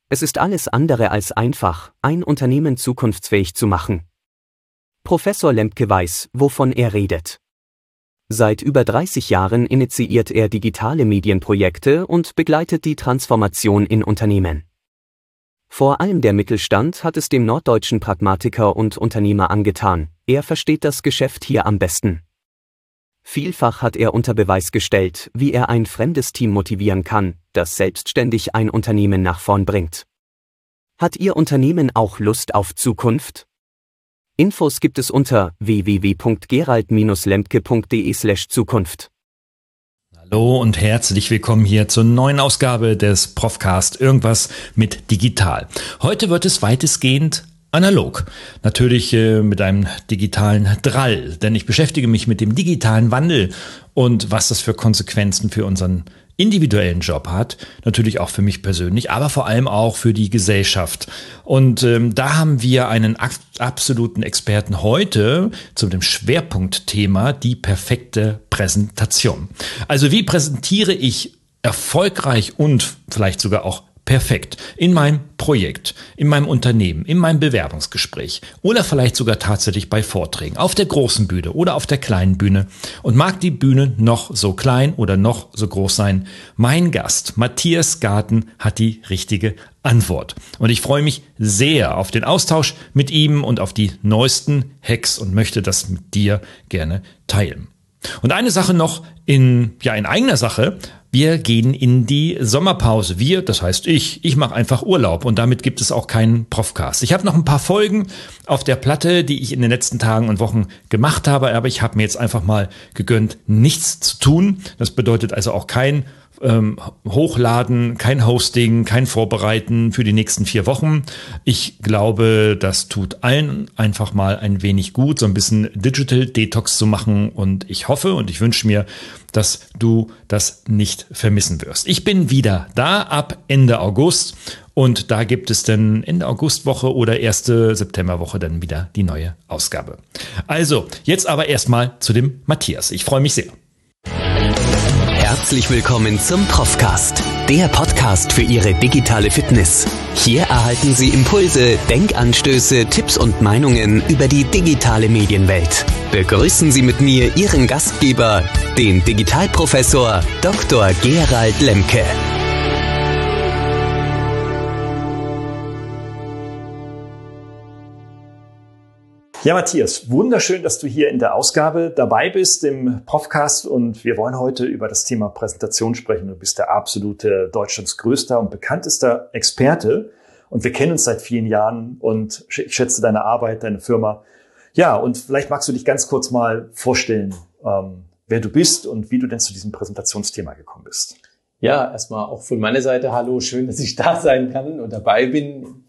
Es ist alles andere als einfach, ein Unternehmen zukunftsfähig zu machen. Professor Lemke weiß, wovon er redet. Seit über 30 Jahren initiiert er digitale Medienprojekte und begleitet die Transformation in Unternehmen. Vor allem der Mittelstand hat es dem norddeutschen Pragmatiker und Unternehmer angetan, er versteht das Geschäft hier am besten. Vielfach hat er unter Beweis gestellt, wie er ein fremdes Team motivieren kann, das selbstständig ein Unternehmen nach vorn bringt. Hat Ihr Unternehmen auch Lust auf Zukunft? Infos gibt es unter www.gerald-lemke.de/Zukunft. Hallo und herzlich willkommen hier zur neuen Ausgabe des Profcast Irgendwas mit Digital. Heute wird es weitestgehend analog. Natürlich mit einem digitalen Drall, denn ich beschäftige mich mit dem digitalen Wandel und was das für Konsequenzen für unseren individuellen Job hat, natürlich auch für mich persönlich, aber vor allem auch für die Gesellschaft. Und da haben wir einen absoluten Experten heute zu dem Schwerpunktthema die perfekte Präsentation. Also wie präsentiere ich erfolgreich und vielleicht sogar auch perfekt in meinem Projekt, in meinem Unternehmen, in meinem Bewerbungsgespräch oder vielleicht sogar tatsächlich bei Vorträgen auf der großen Bühne oder auf der kleinen Bühne. Und mag die Bühne noch so klein oder noch so groß sein, mein Gast Matthias Garten hat die richtige Antwort. Und ich freue mich sehr auf den Austausch mit ihm und auf die neuesten Hacks und möchte das mit dir gerne teilen. Und eine Sache noch in eigener Sache. Wir gehen in die Sommerpause. Wir, das heißt ich mache einfach Urlaub und damit gibt es auch keinen Profcast. Ich habe noch ein paar Folgen auf der Platte, die ich in den letzten Tagen und Wochen gemacht habe, aber ich habe mir jetzt einfach mal gegönnt, nichts zu tun. Das bedeutet also auch kein Hochladen, kein Hosting, kein Vorbereiten für die nächsten 4 Wochen. Ich glaube, das tut allen einfach mal ein wenig gut, so ein bisschen Digital Detox zu machen und ich hoffe und ich wünsche mir, dass du das nicht vermissen wirst. Ich bin wieder da ab Ende August und da gibt es dann Ende Augustwoche oder erste Septemberwoche dann wieder die neue Ausgabe. Also, jetzt aber erstmal zu dem Matthias. Ich freue mich sehr. Herzlich willkommen zum Profcast, der Podcast für Ihre digitale Fitness. Hier erhalten Sie Impulse, Denkanstöße, Tipps und Meinungen über die digitale Medienwelt. Begrüßen Sie mit mir Ihren Gastgeber, den Digitalprofessor Dr. Gerald Lemke. Ja, Matthias, wunderschön, dass du hier in der Ausgabe dabei bist im Profcast und wir wollen heute über das Thema Präsentation sprechen. Du bist der absolute Deutschlands größter und bekanntester Experte und wir kennen uns seit vielen Jahren und ich schätze deine Arbeit, deine Firma. Ja, und vielleicht magst du dich ganz kurz mal vorstellen, wer du bist und wie du denn zu diesem Präsentationsthema gekommen bist. Ja, erstmal auch von meiner Seite hallo, schön, dass ich da sein kann und dabei bin.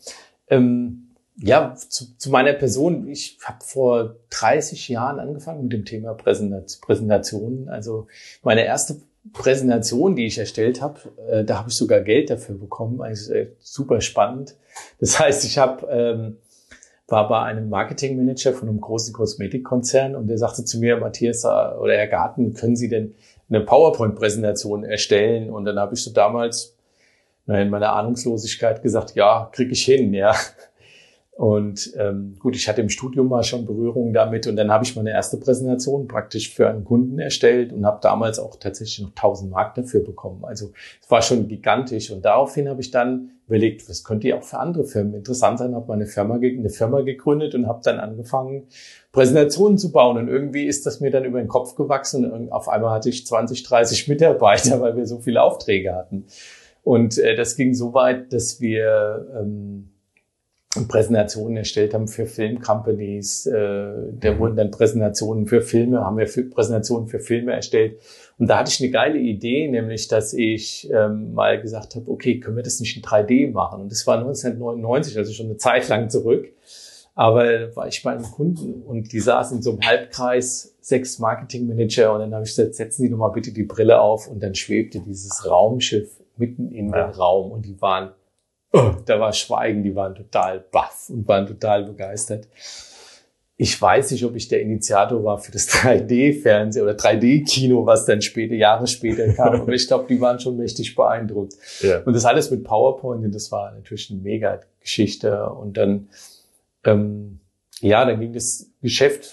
Zu meiner Person. Ich habe vor 30 Jahren angefangen mit dem Thema Präsentation. Also meine erste Präsentation, die ich erstellt habe, da habe ich sogar Geld dafür bekommen. Also super spannend. Das heißt, ich war bei einem Marketingmanager von einem großen Kosmetikkonzern und der sagte zu mir, Matthias oder Herr Garten, können Sie denn eine PowerPoint-Präsentation erstellen? Und dann habe ich so damals in meiner Ahnungslosigkeit gesagt, ja, kriege ich hin, ja. Und gut, ich hatte im Studium mal schon Berührung damit und dann habe ich meine erste Präsentation praktisch für einen Kunden erstellt und habe damals auch tatsächlich noch 1000 Mark dafür bekommen. Also es war schon gigantisch und daraufhin habe ich dann überlegt, was könnte ja auch für andere Firmen interessant sein, habe eine Firma gegründet und habe dann angefangen, Präsentationen zu bauen und irgendwie ist das mir dann über den Kopf gewachsen und auf einmal hatte ich 20, 30 Mitarbeiter, weil wir so viele Aufträge hatten. Und das ging so weit, dass wir Präsentationen erstellt haben für Filmcompanies. Da wurden dann Präsentationen für Filme, haben wir Präsentationen für Filme erstellt. Und da hatte ich eine geile Idee, nämlich, dass ich mal gesagt habe, okay, können wir das nicht in 3D machen? Und das war 1999, also schon eine Zeit lang zurück. Aber da war ich bei einem Kunden und die saßen in so einem Halbkreis, 6 Marketingmanager und dann habe ich gesagt, setzen Sie doch mal bitte die Brille auf und dann schwebte dieses Raumschiff mitten in den Raum und die waren da war Schweigen, die waren total baff und waren total begeistert. Ich weiß nicht, ob ich der Initiator war für das 3D-Fernsehen oder 3D-Kino, was dann Jahre später kam. Aber ich glaube, die waren schon mächtig beeindruckt. Ja. Und das alles mit PowerPoint, und das war natürlich eine mega Geschichte. Und dann, dann ging das Geschäft,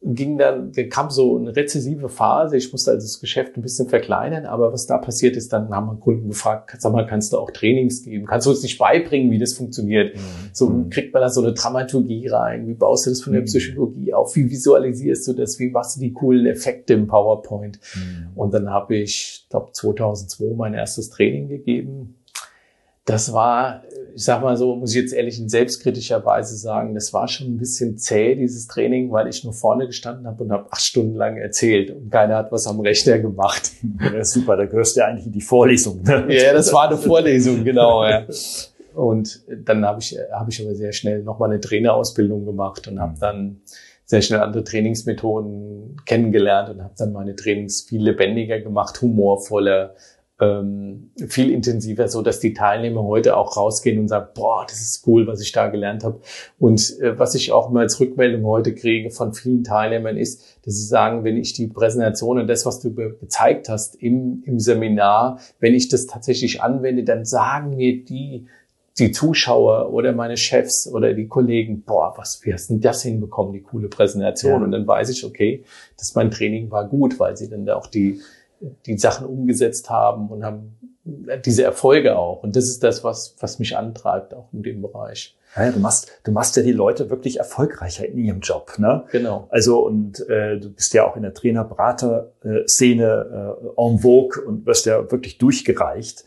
kam so eine rezessive Phase. Ich musste also das Geschäft ein bisschen verkleinern. Aber was da passiert ist, dann haben wir Kunden gefragt, sag mal, kannst du auch Trainings geben? Kannst du uns nicht beibringen, wie das funktioniert? So kriegt man da so eine Dramaturgie rein? Wie baust du das von der Psychologie auf? Wie visualisierst du das? Wie machst du die coolen Effekte im PowerPoint? Und dann habe ich, glaube 2002 mein erstes Training gegeben. Das war, ich sag mal so, muss ich jetzt ehrlich in selbstkritischer Weise sagen, das war schon ein bisschen zäh, dieses Training, weil ich nur vorne gestanden habe und habe 8 Stunden lang erzählt und keiner hat was am Rechner gemacht. Ja, super, da gehörst du ja eigentlich in die Vorlesung. Ne? Ja, das war eine Vorlesung, genau. Ja. Und dann habe ich aber sehr schnell nochmal eine Trainerausbildung gemacht und habe dann sehr schnell andere Trainingsmethoden kennengelernt und habe dann meine Trainings viel lebendiger gemacht, humorvoller, viel intensiver, so dass die Teilnehmer heute auch rausgehen und sagen, boah, das ist cool, was ich da gelernt habe. Und was ich auch immer als Rückmeldung heute kriege von vielen Teilnehmern ist, dass sie sagen, wenn ich die Präsentation und das, was du gezeigt hast im Seminar, wenn ich das tatsächlich anwende, dann sagen mir die Zuschauer oder meine Chefs oder die Kollegen, boah, wie hast du das hinbekommen, die coole Präsentation? Ja. Und dann weiß ich, okay, dass mein Training war gut, weil sie dann da auch die Sachen umgesetzt haben und haben diese Erfolge auch. Und das ist das, was mich antreibt, auch in dem Bereich. Ja, du machst ja die Leute wirklich erfolgreicher in ihrem Job, ne? Genau. Also, und du bist ja auch in der Trainer-Berater-Szene en vogue und wirst ja wirklich durchgereicht.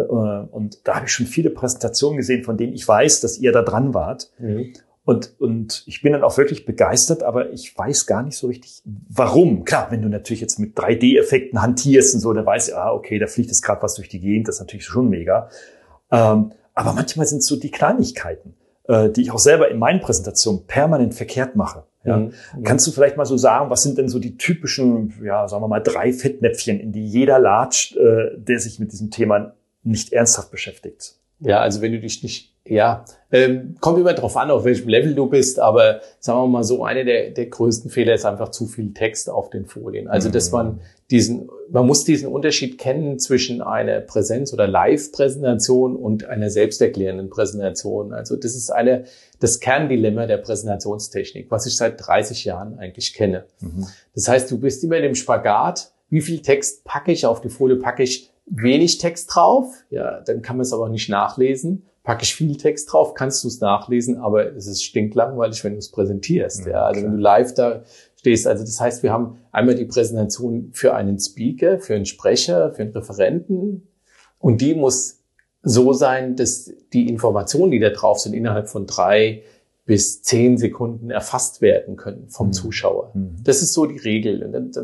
Und da habe ich schon viele Präsentationen gesehen, von denen ich weiß, dass ihr da dran wart. Mhm. Und ich bin dann auch wirklich begeistert, aber ich weiß gar nicht so richtig, warum. Klar, wenn du natürlich jetzt mit 3D-Effekten hantierst und so, dann weißt du, okay, da fliegt jetzt gerade was durch die Gegend, das ist natürlich schon mega. Aber manchmal sind es so die Kleinigkeiten, die ich auch selber in meinen Präsentationen permanent verkehrt mache. Ja. Mhm. Kannst du vielleicht mal so sagen, was sind denn so die typischen, sagen wir mal, 3 Fettnäpfchen, in die jeder latscht, der sich mit diesem Thema nicht ernsthaft beschäftigt? Ja, also wenn du dich nicht, kommt immer drauf an, auf welchem Level du bist, aber sagen wir mal so, einer der größten Fehler ist einfach zu viel Text auf den Folien. Also, dass man muss diesen Unterschied kennen zwischen einer Präsenz- oder Live-Präsentation und einer selbsterklärenden Präsentation. Also, das ist das Kerndilemma der Präsentationstechnik, was ich seit 30 Jahren eigentlich kenne. Mhm. Das heißt, du bist immer in dem Spagat, wie viel Text packe ich auf die Folie, packe ich wenig Text drauf, ja, dann kann man es aber nicht nachlesen. Packe ich viel Text drauf, kannst du es nachlesen, aber es ist stinklangweilig, wenn du es präsentierst. Ja, also wenn du live da stehst. Also das heißt, wir haben einmal die Präsentation für einen Speaker, für einen Sprecher, für einen Referenten, und die muss so sein, dass die Informationen, die da drauf sind, innerhalb von 3 bis 10 Sekunden erfasst werden können vom Zuschauer. Das ist so die Regel.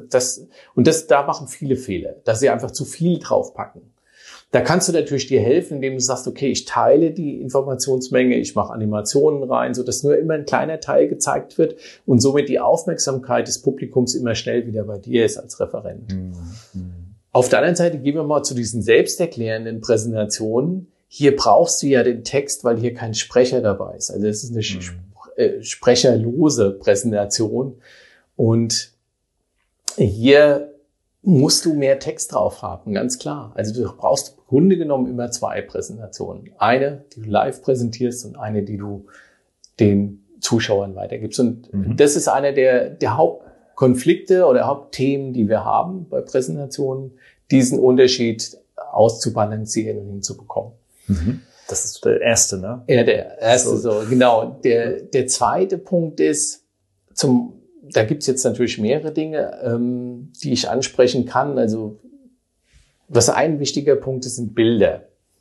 Und da machen viele Fehler, dass sie einfach zu viel draufpacken. Da kannst du natürlich dir helfen, indem du sagst, okay, ich teile die Informationsmenge, ich mache Animationen rein, so dass nur immer ein kleiner Teil gezeigt wird und somit die Aufmerksamkeit des Publikums immer schnell wieder bei dir ist als Referent. Auf der anderen Seite gehen wir mal zu diesen selbsterklärenden Präsentationen. Hier brauchst du ja den Text, weil hier kein Sprecher dabei ist. Also es ist eine sprecherlose Präsentation. Und hier musst du mehr Text drauf haben, ganz klar. Also du brauchst im Grunde genommen immer 2 Präsentationen. Eine, die du live präsentierst, und eine, die du den Zuschauern weitergibst. Und das ist einer der Hauptkonflikte oder Hauptthemen, die wir haben bei Präsentationen, diesen Unterschied auszubalancieren und hinzubekommen. Das ist der erste, ne? Ja, der erste, so genau. Der zweite Punkt ist, da gibt's jetzt natürlich mehrere Dinge, die ich ansprechen kann. Also, was ein wichtiger Punkt ist, sind Bilder.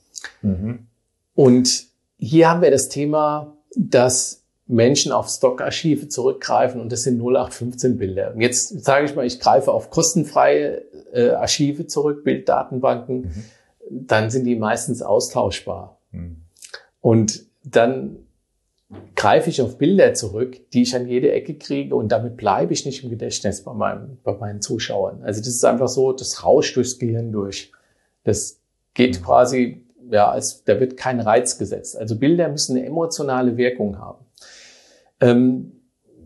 Und hier haben wir das Thema, dass Menschen auf Stockarchive zurückgreifen, und das sind 0815 Bilder. Und jetzt sage ich mal, ich greife auf kostenfreie Archive zurück, Bilddatenbanken, dann sind die meistens austauschbar. Und dann greife ich auf Bilder zurück, die ich an jede Ecke kriege, und damit bleibe ich nicht im Gedächtnis bei meinen Zuschauern. Also das ist einfach so, das rauscht durchs Gehirn durch. Das geht quasi, da wird kein Reiz gesetzt. Also Bilder müssen eine emotionale Wirkung haben.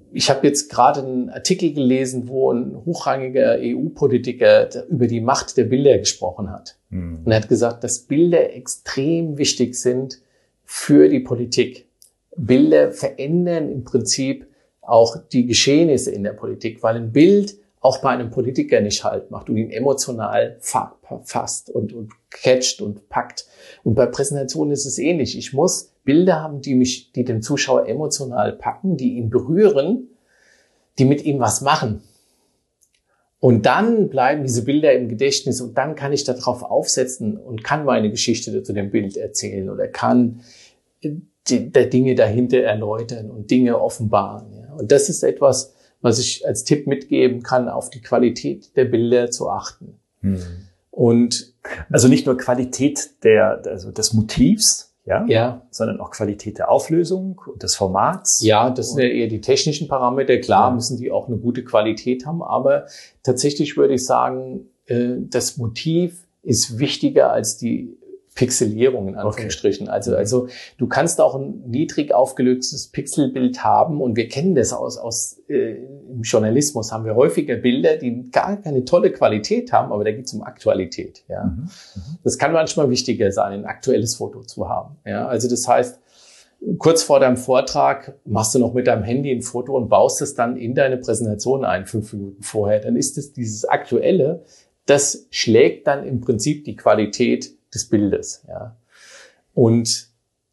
ich habe jetzt gerade einen Artikel gelesen, wo ein hochrangiger EU-Politiker über die Macht der Bilder gesprochen hat. Und er hat gesagt, dass Bilder extrem wichtig sind für die Politik. Bilder verändern im Prinzip auch die Geschehnisse in der Politik, weil ein Bild auch bei einem Politiker nicht Halt macht und ihn emotional fasst und catcht und packt. Und bei Präsentationen ist es ähnlich. Ich muss Bilder haben, die den Zuschauer emotional packen, die ihn berühren, die mit ihm was machen. Und dann bleiben diese Bilder im Gedächtnis und dann kann ich darauf aufsetzen und kann meine Geschichte zu dem Bild erzählen oder kann Dinge dahinter erläutern und Dinge offenbaren. Ja. Und das ist etwas, was ich als Tipp mitgeben kann, auf die Qualität der Bilder zu achten. Und also nicht nur Qualität des Motivs, ja, sondern auch Qualität der Auflösung und des Formats. Ja, das sind ja eher die technischen Parameter. Klar müssen die auch eine gute Qualität haben, aber tatsächlich würde ich sagen, das Motiv ist wichtiger als die Pixelierung in Anführungsstrichen. Okay. Also du kannst auch ein niedrig aufgelöstes Pixelbild haben und wir kennen das im Journalismus, haben wir häufiger Bilder, die gar keine tolle Qualität haben, aber da geht es um Aktualität. Ja. Das kann manchmal wichtiger sein, ein aktuelles Foto zu haben. Ja. Also das heißt, kurz vor deinem Vortrag machst du noch mit deinem Handy ein Foto und baust es dann in deine Präsentation ein, 5 Minuten vorher. Dann ist es dieses Aktuelle, das schlägt dann im Prinzip die Qualität des Bildes, ja. Und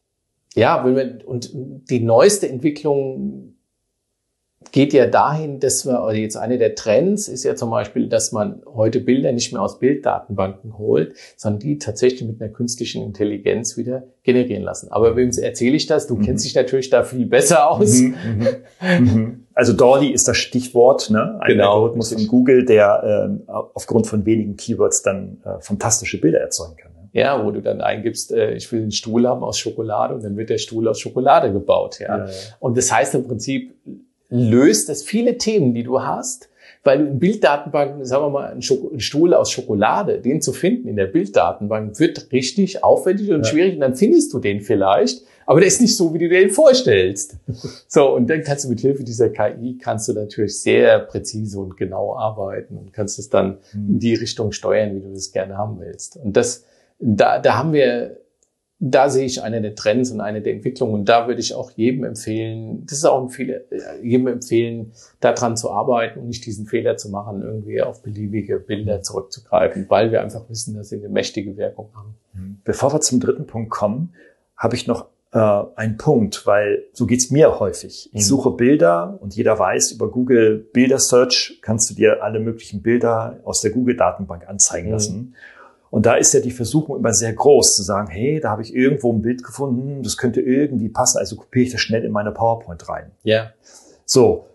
die neueste Entwicklung geht ja dahin, jetzt eine der Trends ist ja zum Beispiel, dass man heute Bilder nicht mehr aus Bilddatenbanken holt, sondern die tatsächlich mit einer künstlichen Intelligenz wieder generieren lassen. Aber wem erzähle ich das? Du kennst dich natürlich da viel besser aus. Also DALL-E ist das Stichwort, ne? Ein Algorithmus von Google, der aufgrund von wenigen Keywords dann fantastische Bilder erzeugen kann. Ja, wo du dann eingibst, ich will einen Stuhl haben aus Schokolade und dann wird der Stuhl aus Schokolade gebaut. Ja. Und das heißt im Prinzip, löst das viele Themen, die du hast, weil du in Bilddatenbanken, sagen wir mal, einen Stuhl aus Schokolade, den zu finden in der Bilddatenbank, wird richtig aufwendig und schwierig und dann findest du den vielleicht, aber der ist nicht so, wie du dir den vorstellst. So, und dann kannst du mit Hilfe dieser KI natürlich sehr präzise und genau arbeiten und kannst es dann in die Richtung steuern, wie du das gerne haben willst. Und da sehe ich eine der Trends und eine der Entwicklungen. Und da würde ich auch jedem empfehlen, daran zu arbeiten und nicht diesen Fehler zu machen, irgendwie auf beliebige Bilder zurückzugreifen, weil wir einfach wissen, dass sie eine mächtige Wirkung haben. Bevor wir zum dritten Punkt kommen, habe ich noch einen Punkt, weil so geht's mir häufig. Ich suche Bilder und jeder weiß, über Google Bilder Search kannst du dir alle möglichen Bilder aus der Google-Datenbank anzeigen lassen. Und da ist ja die Versuchung immer sehr groß, zu sagen, hey, da habe ich irgendwo ein Bild gefunden, das könnte irgendwie passen, also kopiere ich das schnell in meine PowerPoint rein. Ja. So,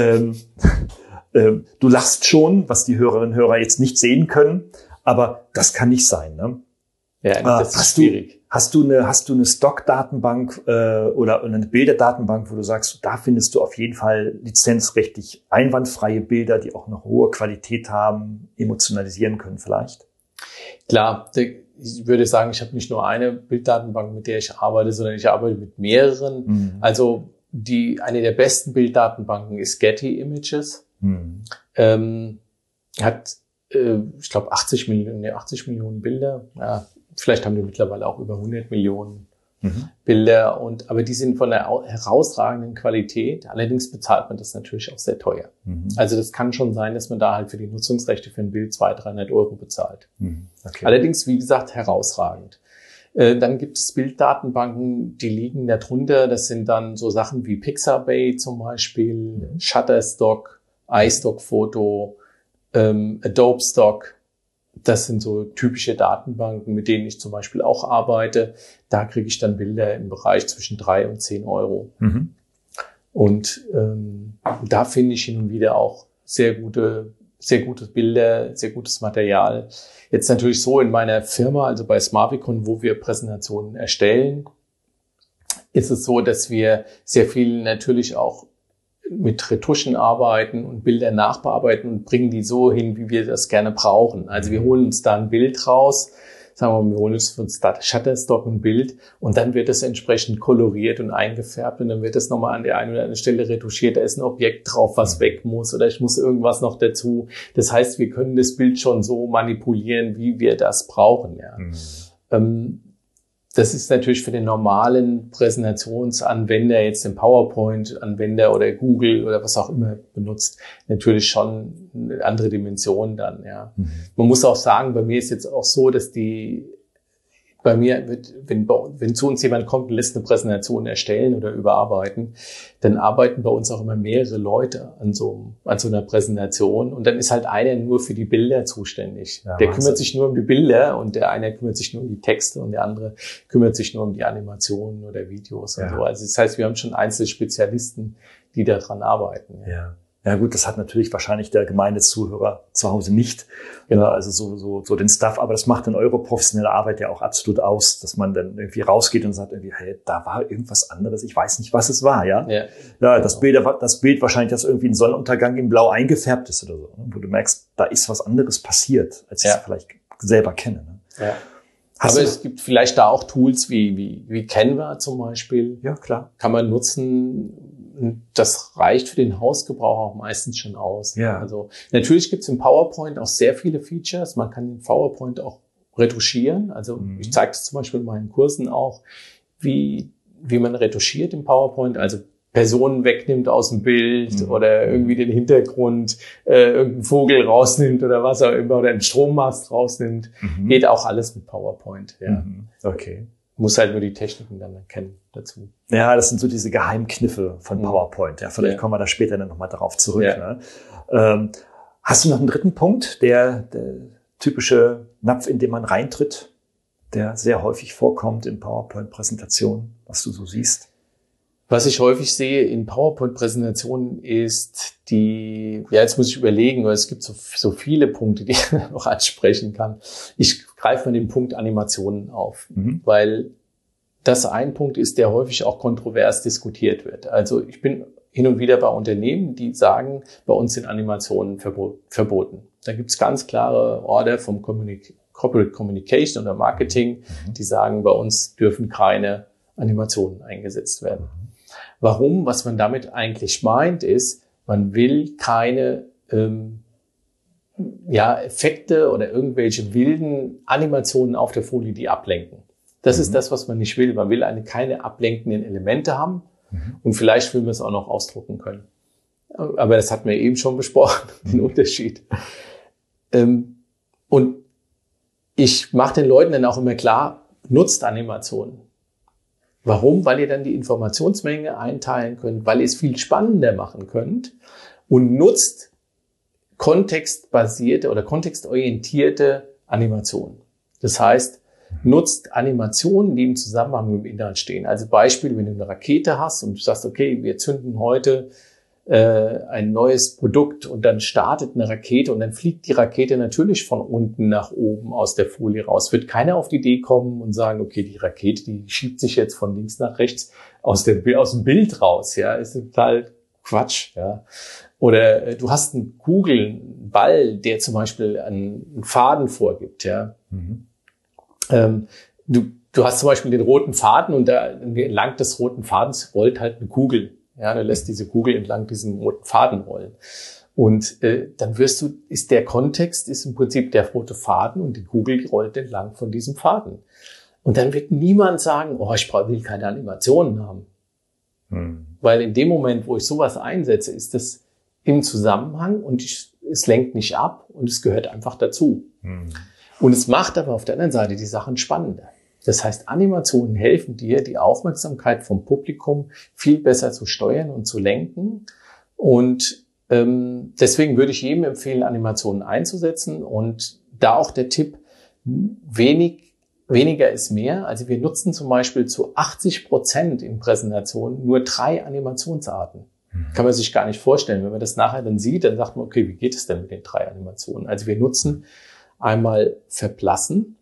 du lachst schon, was die Hörerinnen und Hörer jetzt nicht sehen können, aber das kann nicht sein, ne? Ja, das ist schwierig. Hast du eine Stock-Datenbank oder eine Bilderdatenbank, wo du sagst, da findest du auf jeden Fall lizenzrechtlich einwandfreie Bilder, die auch eine hohe Qualität haben, emotionalisieren können vielleicht? Klar, ich würde sagen, ich habe nicht nur eine Bilddatenbank, mit der ich arbeite, sondern ich arbeite mit mehreren. Also eine der besten Bilddatenbanken ist Getty Images. Hat, ich glaube, 80 Millionen Bilder. Ja, vielleicht haben die mittlerweile auch über 100 Millionen Bilder. Aber die sind von einer herausragenden Qualität. Allerdings bezahlt man das natürlich auch sehr teuer. Also das kann schon sein, dass man da halt für die Nutzungsrechte für ein Bild 200-300 Euro bezahlt. Okay. Allerdings, wie gesagt, herausragend. Dann gibt es Bilddatenbanken, die liegen darunter. Das sind dann so Sachen wie Pixabay zum Beispiel, Shutterstock, iStock Photo, Adobe Stock. Das sind so typische Datenbanken, mit denen ich zum Beispiel auch arbeite. Da kriege ich dann Bilder im Bereich zwischen 3 und 10 Euro. Und da finde ich hin und wieder auch sehr gute Bilder, sehr gutes Material. Jetzt natürlich so in meiner Firma, also bei Smarvicon, wo wir Präsentationen erstellen, ist es so, dass wir sehr viel natürlich auch mit Retuschen arbeiten und Bilder nachbearbeiten und bringen die so hin, wie wir das gerne brauchen. Also wir holen uns da ein Bild raus, sagen wir mal, wir holen uns von Shutterstock ein Bild und dann wird es entsprechend koloriert und eingefärbt und dann wird es nochmal an der einen oder anderen Stelle retuschiert, da ist ein Objekt drauf, was weg muss oder ich muss irgendwas noch dazu. Das heißt, wir können das Bild schon so manipulieren, wie wir das brauchen. Ja. Das ist natürlich für den normalen Präsentationsanwender, jetzt den PowerPoint-Anwender oder Google oder was auch immer benutzt, natürlich schon eine andere Dimension dann, ja. Man muss auch sagen, bei mir ist jetzt auch so, dass bei mir wird, wenn zu uns jemand kommt und lässt eine Präsentation erstellen oder überarbeiten, dann arbeiten bei uns auch immer mehrere Leute an so einer Präsentation und dann ist halt einer nur für die Bilder zuständig. Ja, der kümmert sich nur um die Bilder und der eine kümmert sich nur um die Texte und der andere kümmert sich nur um die Animationen oder Videos und so. Also das heißt, wir haben schon einzelne Spezialisten, die daran arbeiten. Ja. Ja gut, das hat natürlich wahrscheinlich der gemeine Zuhörer zu Hause nicht, genau. Also so den Stuff, aber das macht in eurer professionellen Arbeit ja auch absolut aus, dass man dann irgendwie rausgeht und sagt irgendwie, hey, da war irgendwas anderes, ich weiß nicht, was es war, ja. Ja, das Bild wahrscheinlich, dass irgendwie ein Sonnenuntergang in Blau eingefärbt ist oder so, wo du merkst, da ist was anderes passiert, als ich es vielleicht selber kenne. Ne? Ja. Aber es gibt vielleicht da auch Tools wie Canva zum Beispiel. Ja, klar. Kann man nutzen. Das reicht für den Hausgebrauch auch meistens schon aus. Ja. Also natürlich gibt es im PowerPoint auch sehr viele Features. Man kann den PowerPoint auch retuschieren. Also ich zeige das zum Beispiel in meinen Kursen auch, wie man retuschiert im PowerPoint. Also Personen wegnimmt aus dem Bild oder irgendwie den Hintergrund, irgendeinen Vogel rausnimmt oder was auch immer oder einen Strommast rausnimmt. Geht auch alles mit PowerPoint. Ja. Okay. Muss halt nur die Techniken dann erkennen dazu. Ja, das sind so diese Geheimkniffe von PowerPoint. Ja, vielleicht kommen wir da später dann nochmal darauf zurück. Ja. Ne? Hast du noch einen dritten Punkt, der typische Napf, in den man reintritt, der sehr häufig vorkommt in PowerPoint-Präsentationen, was du so siehst? Was ich häufig sehe in PowerPoint-Präsentationen ist jetzt muss ich überlegen, weil es gibt so viele Punkte, die ich noch ansprechen kann. Ich greife mal den Punkt Animationen auf, weil das ein Punkt ist, der häufig auch kontrovers diskutiert wird. Also ich bin hin und wieder bei Unternehmen, die sagen, bei uns sind Animationen verboten. Da gibt es ganz klare Order vom Corporate Communication oder Marketing, die sagen, bei uns dürfen keine Animationen eingesetzt werden. Warum? Was man damit eigentlich meint, ist, man will keine Effekte oder irgendwelche wilden Animationen auf der Folie, die ablenken. Das ist das, was man nicht will. Man will keine ablenkenden Elemente haben und vielleicht will man es auch noch ausdrucken können. Aber das hatten wir eben schon besprochen, den Unterschied. Und ich mache den Leuten dann auch immer klar, nutzt Animationen. Warum? Weil ihr dann die Informationsmenge einteilen könnt, weil ihr es viel spannender machen könnt und nutzt kontextbasierte oder kontextorientierte Animationen. Das heißt, nutzt Animationen, die im Zusammenhang mit dem Inhalt stehen. Also Beispiel, wenn du eine Rakete hast und du sagst, okay, wir zünden heute ein neues Produkt und dann startet eine Rakete und dann fliegt die Rakete natürlich von unten nach oben aus der Folie raus. Wird keiner auf die Idee kommen und sagen, okay, die Rakete, die schiebt sich jetzt von links nach rechts aus dem Bild raus. Ja, ist total Quatsch. Ja. Oder du hast einen einen Ball, der zum Beispiel einen Faden vorgibt. Ja. Du hast zum Beispiel den roten Faden und da entlang des roten Fadens rollt halt eine Kugel. Ja, du lässt diese Kugel entlang diesem roten Faden rollen. Und dann ist der Kontext im Prinzip der rote Faden und die Kugel rollt entlang von diesem Faden. Und dann wird niemand sagen, ich will keine Animationen haben. Weil in dem Moment, wo ich sowas einsetze, ist das im Zusammenhang und es lenkt nicht ab und es gehört einfach dazu. Und es macht aber auf der anderen Seite die Sachen spannender. Das heißt, Animationen helfen dir, die Aufmerksamkeit vom Publikum viel besser zu steuern und zu lenken. Und deswegen würde ich jedem empfehlen, Animationen einzusetzen. Und da auch der Tipp, weniger ist mehr. Also wir nutzen zum Beispiel zu 80% in Präsentationen nur 3 Animationsarten. Kann man sich gar nicht vorstellen. Wenn man das nachher dann sieht, dann sagt man, okay, wie geht es denn mit den 3 Animationen? Also wir nutzen einmal Verblassen.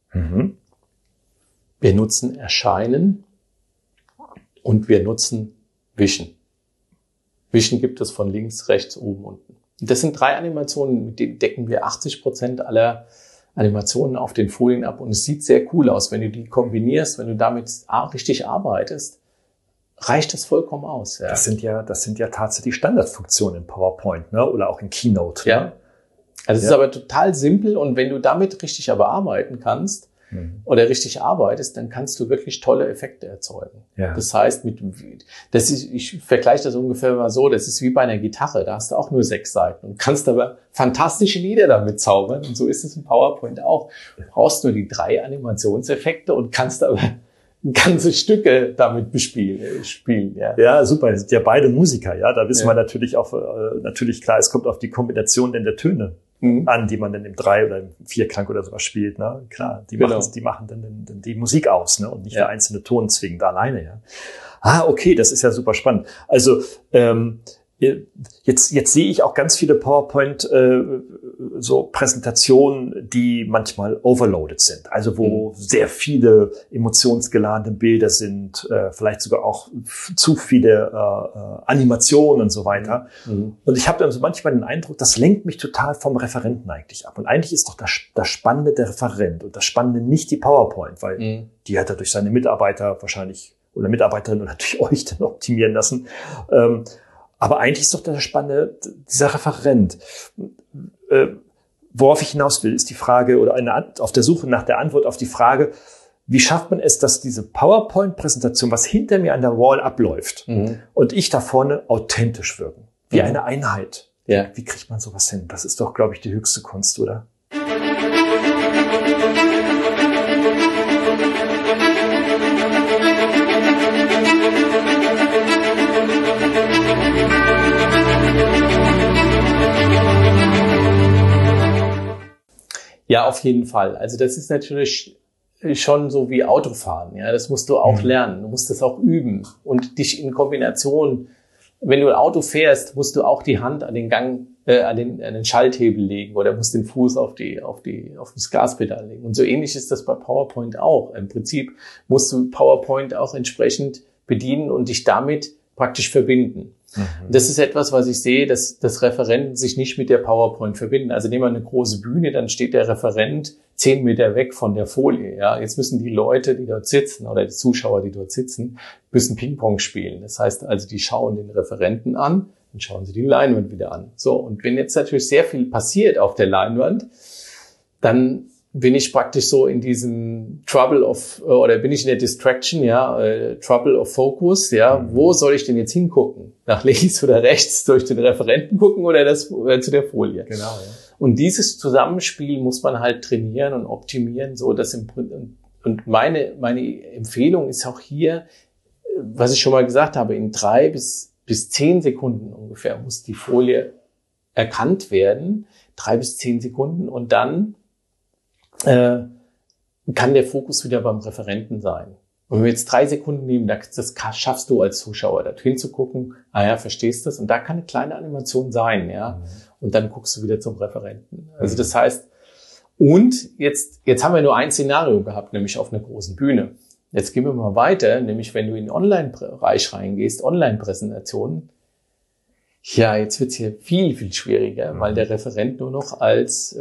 Wir nutzen Erscheinen und wir nutzen Wischen. Wischen gibt es von links, rechts, oben, unten. Das sind 3 Animationen, mit denen decken wir 80% aller Animationen auf den Folien ab und es sieht sehr cool aus. Wenn du die kombinierst, wenn du damit richtig arbeitest, reicht das vollkommen aus. Ja. Das sind ja tatsächlich Standardfunktionen in PowerPoint, ne? Oder auch in Keynote. Ja. Ne? Also es ist aber total simpel und wenn du damit richtig aber arbeiten kannst oder richtig arbeitest, dann kannst du wirklich tolle Effekte erzeugen. Ja. Das heißt, ich vergleiche das ungefähr mal so, das ist wie bei einer Gitarre, da hast du auch nur 6 Seiten und kannst aber fantastische Lieder damit zaubern und so ist es in PowerPoint auch. Du brauchst nur die 3 Animationseffekte und kannst aber ganze Stücke damit spielen, ja. Ja, super. Wir sind ja beide Musiker, ja. Da wissen wir natürlich auch, klar, es kommt auf die Kombination denn der Töne an, die man dann im 3- oder im 4-Klang oder sowas spielt, ne. Klar, die machen dann die Musik aus, ne, und nicht der einzelne Ton zwingend alleine, ja. Ah, okay, das ist ja super spannend. Also, jetzt sehe ich auch ganz viele PowerPoint so Präsentationen, die manchmal overloaded sind. Also wo sehr viele emotionsgeladene Bilder sind, vielleicht sogar auch zu viele Animationen und so weiter. Und ich habe dann so manchmal den Eindruck, das lenkt mich total vom Referenten eigentlich ab. Und eigentlich ist doch das Spannende der Referent und das Spannende nicht die PowerPoint, weil die hat er durch seine Mitarbeiter wahrscheinlich oder Mitarbeiterin oder durch euch dann optimieren lassen. Aber eigentlich ist doch das Spannende dieser Referent. Worauf ich hinaus will, ist die Frage oder auf der Suche nach der Antwort auf die Frage, wie schafft man es, dass diese PowerPoint-Präsentation, was hinter mir an der Wall abläuft und ich da vorne authentisch wirken, wie eine Einheit. Ja. Wie kriegt man sowas hin? Das ist doch, glaube ich, die höchste Kunst, oder? Ja, auf jeden Fall. Also das ist natürlich schon so wie Autofahren. Ja, das musst du auch lernen. Du musst das auch üben und dich in Kombination. Wenn du ein Auto fährst, musst du auch die Hand an den Gang, an den Schalthebel legen oder musst den Fuß auf das Gaspedal legen. Und so ähnlich ist das bei PowerPoint auch. Im Prinzip musst du PowerPoint auch entsprechend bedienen und dich damit praktisch verbinden. Das ist etwas, was ich sehe, dass Referenten sich nicht mit der PowerPoint verbinden. Also nehmen wir eine große Bühne, dann steht der Referent 10 Meter weg von der Folie. Ja, jetzt müssen die Leute, die dort sitzen oder die Zuschauer, die dort sitzen, müssen Ping-Pong spielen. Das heißt also, die schauen den Referenten an, dann schauen sie die Leinwand wieder an. So, und wenn jetzt natürlich sehr viel passiert auf der Leinwand, dann bin ich praktisch so in diesem bin ich in der Distraction, ja, Trouble of Focus, ja, wo soll ich denn jetzt hingucken? Nach links oder rechts? Soll ich zu den Referenten gucken oder zu der Folie? Genau, ja. Und dieses Zusammenspiel muss man halt trainieren und optimieren, so dass und meine Empfehlung ist auch hier, was ich schon mal gesagt habe, in 3 bis 10 Sekunden ungefähr muss die Folie erkannt werden, 3 bis 10 Sekunden und dann kann der Fokus wieder beim Referenten sein. Und wenn wir jetzt 3 Sekunden nehmen, das schaffst du als Zuschauer, da hinzugucken, verstehst du das? Und da kann eine kleine Animation sein, ja. Und dann guckst du wieder zum Referenten. Also das heißt, und jetzt haben wir nur ein Szenario gehabt, nämlich auf einer großen Bühne. Jetzt gehen wir mal weiter, nämlich wenn du in den Online-Bereich reingehst, Online-Präsentationen, ja, jetzt wird's hier viel, viel schwieriger, weil der Referent nur noch als,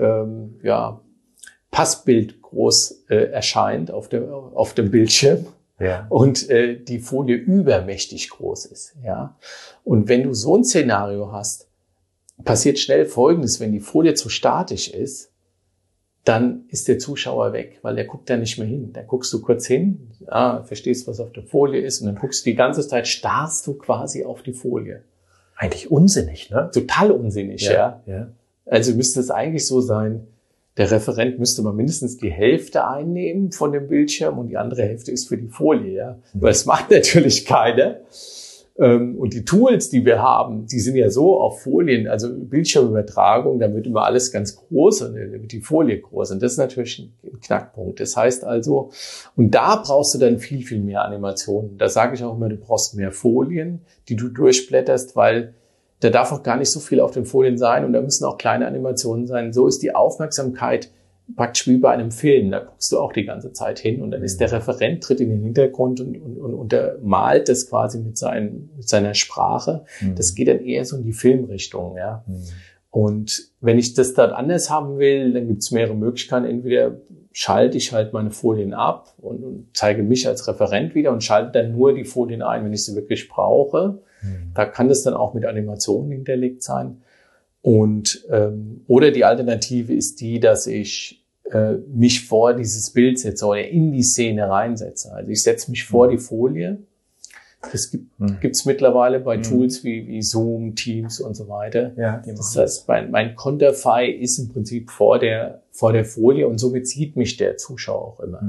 Passbild groß erscheint auf dem Bildschirm und die Folie übermächtig groß ist. Ja, und wenn du so ein Szenario hast, passiert schnell Folgendes: Wenn die Folie zu statisch ist, dann ist der Zuschauer weg, weil der guckt da nicht mehr hin. Da guckst du kurz hin, verstehst, was auf der Folie ist, und dann guckst du die ganze Zeit, starrst du quasi auf die Folie. Eigentlich unsinnig, ne? Total unsinnig, ja. Also müsste es eigentlich so sein, der Referent müsste mal mindestens die Hälfte einnehmen von dem Bildschirm und die andere Hälfte ist für die Folie, ja. Weil das macht natürlich keiner. Und die Tools, die wir haben, die sind ja so auf Folien, also Bildschirmübertragung, da wird immer alles ganz groß und dann wird die Folie groß. Und das ist natürlich ein Knackpunkt. Das heißt also, und da brauchst du dann viel, viel mehr Animationen. Da sage ich auch immer, du brauchst mehr Folien, die du durchblätterst, weil da darf auch gar nicht so viel auf den Folien sein und da müssen auch kleine Animationen sein. So ist die Aufmerksamkeit praktisch wie bei einem Film. Da guckst du auch die ganze Zeit hin und dann ist der Referent, tritt in den Hintergrund und der malt das quasi mit seiner Sprache. Das geht dann eher so in die Filmrichtung, ja. Und wenn ich das dann anders haben will, dann gibt es mehrere Möglichkeiten. Entweder schalte ich halt meine Folien ab und zeige mich als Referent wieder und schalte dann nur die Folien ein, wenn ich sie wirklich brauche. Da kann das dann auch mit Animationen hinterlegt sein. Und oder die Alternative ist die, dass ich mich vor dieses Bild setze oder in die Szene reinsetze. Also ich setze mich vor die Folie. Das gibt's mittlerweile bei Tools wie Zoom, Teams und so weiter. Ja, das heißt, mein Konterfei ist im Prinzip vor der Folie und somit sieht mich der Zuschauer auch immer.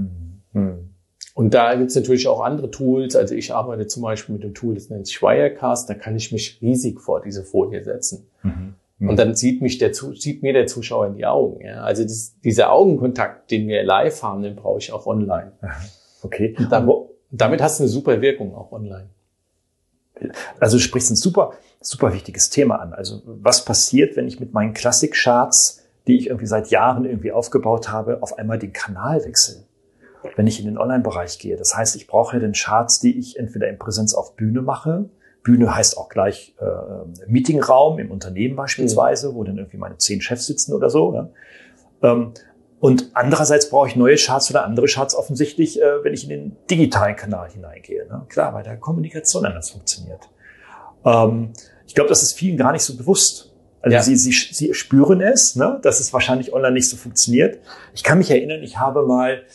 Und da gibt's natürlich auch andere Tools. Also ich arbeite zum Beispiel mit dem Tool, das nennt sich Wirecast. Da kann ich mich riesig vor diese Folie setzen. Und dann sieht mir der Zuschauer in die Augen. Ja? Also dieser Augenkontakt, den wir live haben, den brauche ich auch online. Okay. Damit hast du eine super Wirkung auch online. Also du sprichst ein super wichtiges Thema an. Also was passiert, wenn ich mit meinen Classic-Charts, die ich irgendwie seit Jahren irgendwie aufgebaut habe, auf einmal den Kanal wechsle? Wenn ich in den Online-Bereich gehe. Das heißt, ich brauche ja den Charts, die ich entweder in Präsenz auf Bühne mache. Bühne heißt auch gleich Meetingraum im Unternehmen beispielsweise, wo dann irgendwie meine 10 Chefs sitzen oder so. Ja? Und andererseits brauche ich neue Charts oder andere Charts offensichtlich, wenn ich in den digitalen Kanal hineingehe. Ne? Klar, weil da Kommunikation anders funktioniert. Ich glaube, das ist vielen gar nicht so bewusst. Also sie spüren es, ne? Dass es wahrscheinlich online nicht so funktioniert. Ich kann mich erinnern, ich habe mal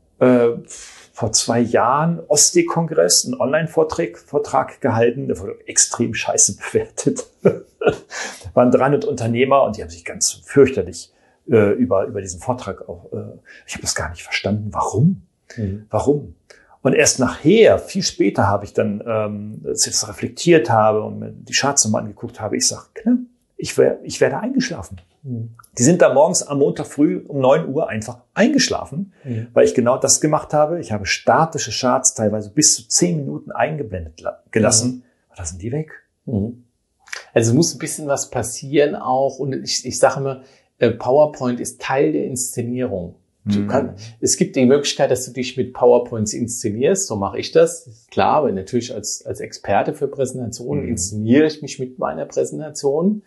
vor 2 Jahren Ostsee-Kongress, einen Online-Vortrag gehalten, der wurde extrem scheiße bewertet. Waren 300 Unternehmer und die haben sich ganz fürchterlich über diesen Vortrag auch, ich habe das gar nicht verstanden. Warum? Warum? Und erst nachher, viel später, habe ich dann, als ich das reflektiert habe und mir die Charts nochmal angeguckt habe, ich sage, ich werde eingeschlafen. Die sind da morgens am Montag früh um 9 Uhr einfach eingeschlafen, weil ich genau das gemacht habe. Ich habe statische Charts teilweise bis zu 10 Minuten eingeblendet gelassen. Da sind die weg. Also muss ein bisschen was passieren auch. Und ich sage immer, PowerPoint ist Teil der Inszenierung. Es gibt die Möglichkeit, dass du dich mit PowerPoints inszenierst. So mache ich das. Klar, aber natürlich als Experte für Präsentationen inszeniere ich mich mit meiner Präsentation.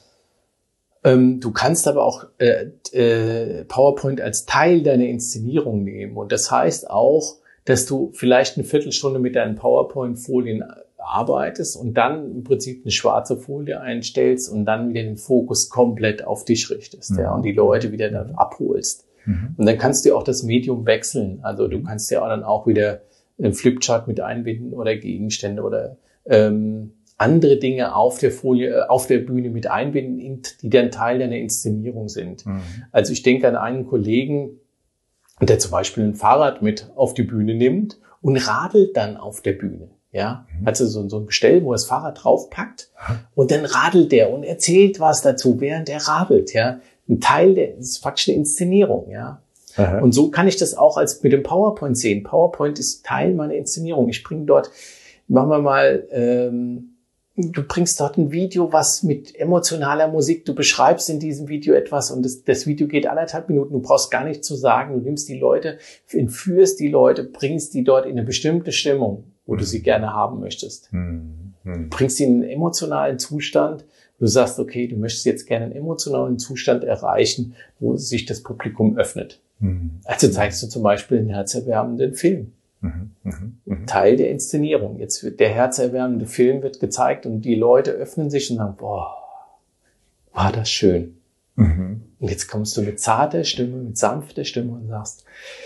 Du kannst aber auch PowerPoint als Teil deiner Inszenierung nehmen. Und das heißt auch, dass du vielleicht eine Viertelstunde mit deinen PowerPoint-Folien arbeitest und dann im Prinzip eine schwarze Folie einstellst und dann wieder den Fokus komplett auf dich richtest, ja, und die Leute wieder dann abholst. Und dann kannst du auch das Medium wechseln. Also du kannst ja auch dann auch wieder einen Flipchart mit einbinden oder Gegenstände oder andere Dinge auf der Folie, auf der Bühne mit einbinden, die dann Teil deiner Inszenierung sind. Also ich denke an einen Kollegen, der zum Beispiel ein Fahrrad mit auf die Bühne nimmt und radelt dann auf der Bühne. Ja, also so ein Gestell, wo er das Fahrrad draufpackt und dann radelt der und erzählt was dazu, während er radelt. Ja, ein Teil das ist faktisch eine Inszenierung. Ja, und so kann ich das auch als mit dem PowerPoint sehen. PowerPoint ist Teil meiner Inszenierung. Ich bringe dort, machen wir mal, du bringst dort ein Video, was mit emotionaler Musik, du beschreibst in diesem Video etwas und das Video geht 1,5 Minuten, du brauchst gar nichts zu sagen, du nimmst die Leute, entführst die Leute, bringst die dort in eine bestimmte Stimmung, wo du sie gerne haben möchtest. Bringst sie in einen emotionalen Zustand, du sagst, okay, du möchtest jetzt gerne einen emotionalen Zustand erreichen, wo sich das Publikum öffnet. Also zeigst du zum Beispiel einen herzerwärmenden Film. Teil der Inszenierung. Jetzt wird der herzerwärmende Film wird gezeigt und die Leute öffnen sich und sagen, boah, war das schön. Und jetzt kommst du mit zarter Stimme, mit sanfter Stimme und sagst,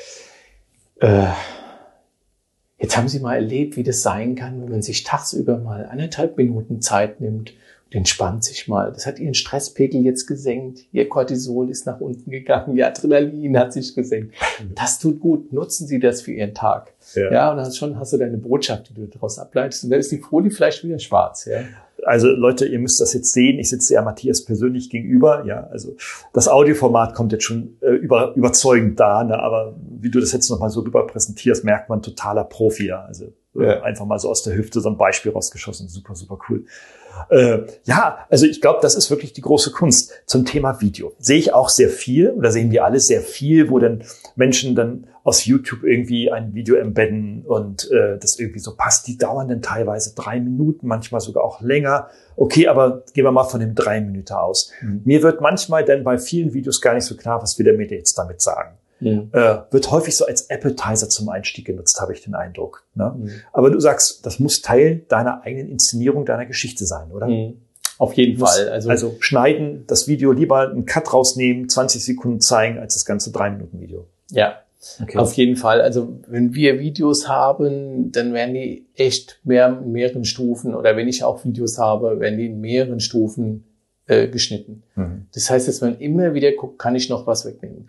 jetzt haben Sie mal erlebt, wie das sein kann, wenn man sich tagsüber mal 1,5 Minuten Zeit nimmt und entspannt sich mal. Das hat Ihren Stresspegel jetzt gesenkt. Ihr Cortisol ist nach unten gegangen. Ihr Adrenalin hat sich gesenkt. Das tut gut. Nutzen Sie das für Ihren Tag. Ja, und dann hast du deine Botschaft, die du daraus ableitest. Und dann ist die Folie vielleicht wieder schwarz. Ja. Also Leute, ihr müsst das jetzt sehen. Ich sitze ja Matthias persönlich gegenüber. Ja, also das Audioformat kommt jetzt schon überzeugend da. Ne? Aber wie du das jetzt nochmal so rüber präsentierst, merkt man totaler Profi. Ja. Also Einfach mal so aus der Hüfte so ein Beispiel rausgeschossen. Super, super cool. Also ich glaube, das ist wirklich die große Kunst. Zum Thema Video sehe ich auch sehr viel, oder sehen wir alle sehr viel, wo dann Menschen dann aus YouTube irgendwie ein Video embedden und das irgendwie so passt. Die dauern dann teilweise 3 Minuten, manchmal sogar auch länger. Okay, aber gehen wir mal von dem 3 Minuten aus. Mir wird manchmal dann bei vielen Videos gar nicht so klar, was will der mir jetzt damit sagen. Wird häufig so als Appetizer zum Einstieg genutzt, habe ich den Eindruck. Ne? Aber du sagst, das muss Teil deiner eigenen Inszenierung, deiner Geschichte sein, oder? Auf jeden Fall. Also schneiden, das Video lieber einen Cut rausnehmen, 20 Sekunden zeigen, als das ganze 3 Minuten Video. Ja, okay. Auf jeden Fall. Also wenn wir Videos haben, dann werden die echt in mehreren Stufen, oder wenn ich auch Videos habe, werden die in mehreren Stufen geschnitten. Das heißt, dass man immer wieder guckt, kann ich noch was wegnehmen?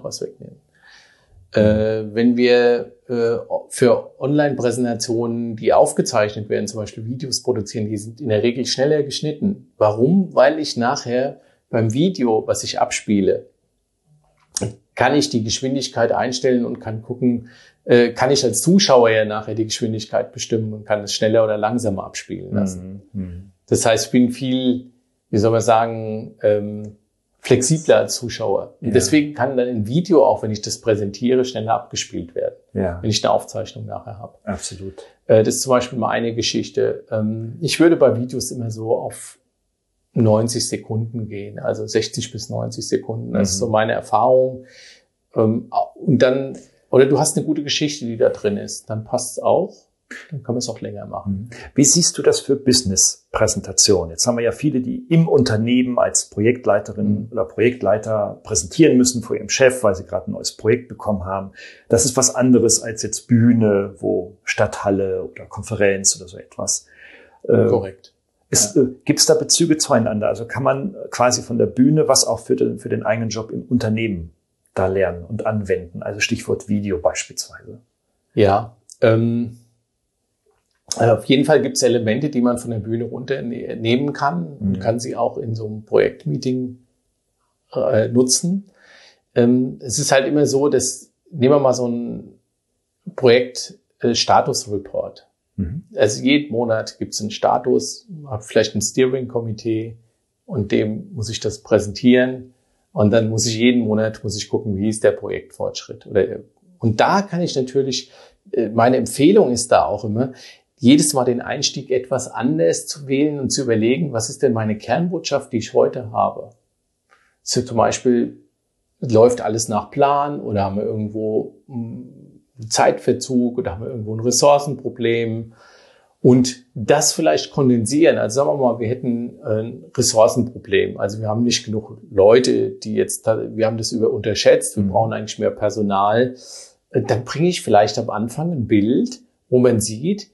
Wenn wir für Online-Präsentationen, die aufgezeichnet werden, zum Beispiel Videos produzieren, die sind in der Regel schneller geschnitten. Warum? Weil ich nachher beim Video, was ich abspiele, kann ich die Geschwindigkeit einstellen und kann gucken, kann ich als Zuschauer ja nachher die Geschwindigkeit bestimmen und kann es schneller oder langsamer abspielen lassen. Das heißt, ich bin viel, wie soll man sagen, flexibler als Zuschauer. Und deswegen kann dann ein Video, auch wenn ich das präsentiere, schneller abgespielt werden, wenn ich eine Aufzeichnung nachher habe. Absolut. Das ist zum Beispiel mal eine Geschichte. Ich würde bei Videos immer so auf 90 Sekunden gehen, also 60 bis 90 Sekunden. Das ist so meine Erfahrung. Und dann, oder du hast eine gute Geschichte, die da drin ist, dann passt es auch. Dann kann man es auch länger machen. Wie siehst du das für Business-Präsentationen? Jetzt haben wir ja viele, die im Unternehmen als Projektleiterin oder Projektleiter präsentieren müssen vor ihrem Chef, weil sie gerade ein neues Projekt bekommen haben. Das ist was anderes als jetzt Bühne, wo Stadthalle oder Konferenz oder so etwas. Korrekt. Gibt es da Bezüge zueinander? Also kann man quasi von der Bühne was auch für den eigenen Job im Unternehmen da lernen und anwenden? Also Stichwort Video beispielsweise. Ja, auf jeden Fall gibt es Elemente, die man von der Bühne runternehmen kann und kann sie auch in so einem Projektmeeting nutzen. Es ist halt immer so, dass, nehmen wir mal so ein Projekt Status-Report. Also jeden Monat gibt es einen Status, habe vielleicht ein Steering-Komitee und dem muss ich das präsentieren und dann muss ich jeden Monat gucken, wie ist der Projektfortschritt. Und da kann ich natürlich, meine Empfehlung ist da auch immer, jedes Mal den Einstieg etwas anders zu wählen und zu überlegen, was ist denn meine Kernbotschaft, die ich heute habe. So zum Beispiel, läuft alles nach Plan oder haben wir irgendwo einen Zeitverzug oder haben wir irgendwo ein Ressourcenproblem und das vielleicht kondensieren. Also sagen wir mal, wir hätten ein Ressourcenproblem. Also wir haben nicht genug Leute, wir haben das unterschätzt, wir brauchen eigentlich mehr Personal. Dann bringe ich vielleicht am Anfang ein Bild, wo man sieht,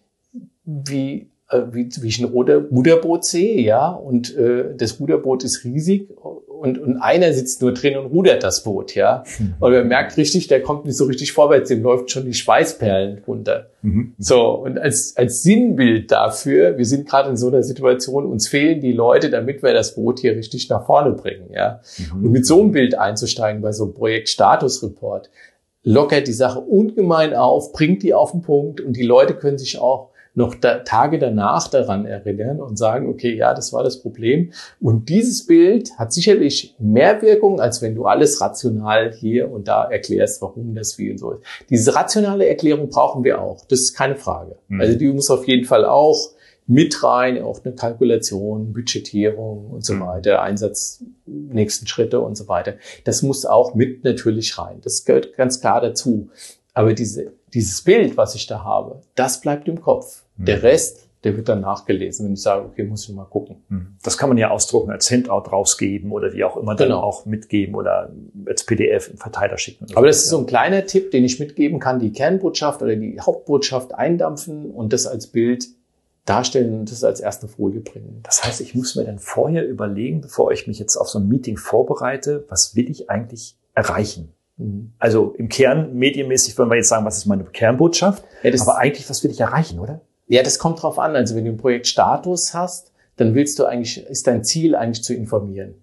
wie ich ein Ruderboot sehe, ja, und das Ruderboot ist riesig und einer sitzt nur drin und rudert das Boot, ja. Und man merkt richtig, der kommt nicht so richtig vorwärts, dem läuft schon die Schweißperlen runter. So, und als Sinnbild dafür, wir sind gerade in so einer Situation, uns fehlen die Leute, damit wir das Boot hier richtig nach vorne bringen, ja. Und mit so einem Bild einzusteigen bei so einem Projekt Status-Report, lockert die Sache ungemein auf, bringt die auf den Punkt und die Leute können sich auch noch Tage danach daran erinnern und sagen, okay, ja, das war das Problem. Und dieses Bild hat sicherlich mehr Wirkung, als wenn du alles rational hier und da erklärst, warum das wie und so ist. Diese rationale Erklärung brauchen wir auch. Das ist keine Frage. Also die muss auf jeden Fall auch mit rein, auch eine Kalkulation, Budgetierung und so weiter, Einsatz, nächsten Schritte und so weiter. Das muss auch mit natürlich rein. Das gehört ganz klar dazu. Aber dieses Bild, was ich da habe, das bleibt im Kopf. Der Rest, der wird dann nachgelesen, wenn ich sage, okay, muss ich mal gucken. Das kann man ja ausdrucken, als Handout rausgeben oder wie auch immer dann auch mitgeben oder als PDF im Verteiler schicken. Aber das ist so ein kleiner Tipp, den ich mitgeben kann, die Kernbotschaft oder die Hauptbotschaft eindampfen und das als Bild darstellen und das als erste Folie bringen. Das heißt, ich muss mir dann vorher überlegen, bevor ich mich jetzt auf so ein Meeting vorbereite, was will ich eigentlich erreichen? Also im Kern, medienmäßig würden wir jetzt sagen, was ist meine Kernbotschaft? Ja, aber eigentlich, was will ich erreichen, oder? Ja, das kommt drauf an. Also wenn du ein Projekt Status hast, dann ist dein Ziel eigentlich zu informieren.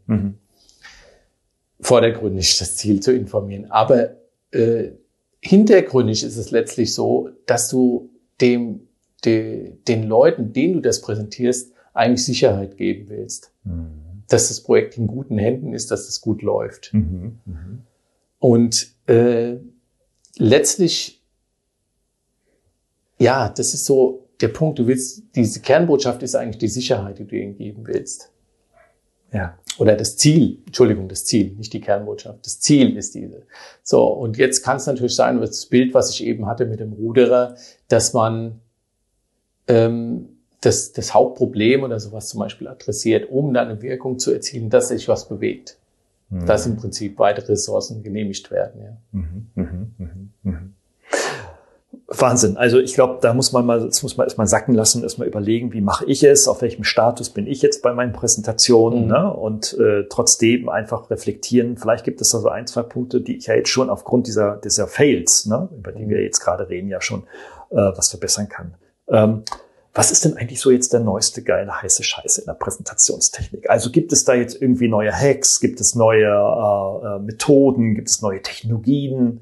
Vordergründig das Ziel zu informieren. Aber hintergründig ist es letztlich so, dass du dem den Leuten, denen du das präsentierst, eigentlich Sicherheit geben willst. Dass das Projekt in guten Händen ist, dass es gut läuft. Und letztlich, ja, das ist so der Punkt. Du willst, diese Kernbotschaft ist eigentlich die Sicherheit, die du ihnen geben willst. Ja. Oder das Ziel, Entschuldigung, das Ziel, nicht die Kernbotschaft. Das Ziel ist diese. So, und jetzt kann es natürlich sein, das Bild, was ich eben hatte mit dem Ruderer, dass man das Hauptproblem oder sowas zum Beispiel adressiert, um dann eine Wirkung zu erzielen, dass sich was bewegt. Dass im Prinzip weitere Ressourcen genehmigt werden. Ja. Wahnsinn. Also ich glaube, das muss man erstmal sacken lassen, erstmal überlegen, wie mache ich es, auf welchem Status bin ich jetzt bei meinen Präsentationen, ne? Und trotzdem einfach reflektieren. Vielleicht gibt es da so 1, 2 Punkte, die ich ja jetzt schon aufgrund dieser Fails, ne, über die wir jetzt gerade reden, ja schon was verbessern kann. Was ist denn eigentlich so jetzt der neueste geile heiße Scheiße in der Präsentationstechnik? Also gibt es da jetzt irgendwie neue Hacks, gibt es neue Methoden, gibt es neue Technologien?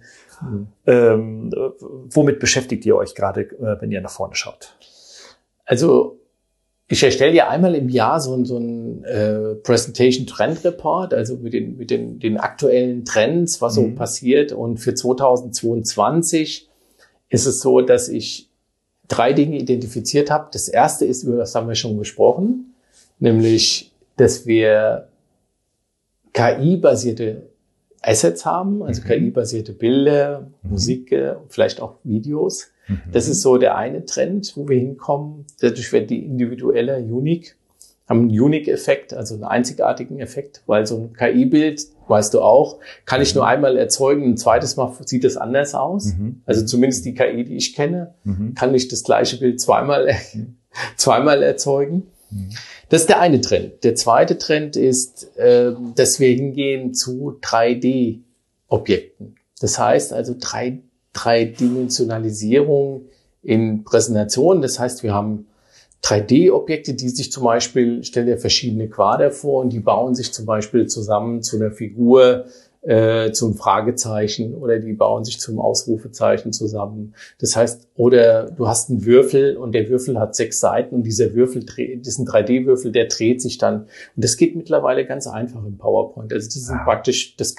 Womit beschäftigt ihr euch gerade, wenn ihr nach vorne schaut? Also ich erstelle ja einmal im Jahr so ein Presentation Trend Report, also mit den aktuellen Trends, was so passiert. Und für 2022 ist es so, dass ich 3 Dinge identifiziert habe. Das erste ist, über das haben wir schon gesprochen, nämlich, dass wir KI-basierte Assets haben, also KI-basierte Bilder, Musik, vielleicht auch Videos. Das ist so der eine Trend, wo wir hinkommen. Dadurch wird die individuelle unique, haben einen Unique-Effekt, also einen einzigartigen Effekt, weil so ein KI-Bild, weißt du auch, kann ich nur einmal erzeugen, ein zweites Mal sieht es anders aus. Also zumindest die KI, die ich kenne, kann nicht das gleiche Bild zweimal erzeugen. Das ist der eine Trend. Der zweite Trend ist, dass wir hingehen zu 3D-Objekten. Das heißt also Dreidimensionalisierung in Präsentationen. Das heißt, wir haben 3D-Objekte, die sich zum Beispiel, stell dir verschiedene Quader vor und die bauen sich zum Beispiel zusammen zu einer Figur, zum Fragezeichen, oder die bauen sich zum Ausrufezeichen zusammen. Das heißt, oder du hast einen Würfel und der Würfel hat 6 Seiten und dieser Würfel, das ist ein 3D-Würfel, der dreht sich dann. Und das geht mittlerweile ganz einfach im PowerPoint. Also das ist praktisch, das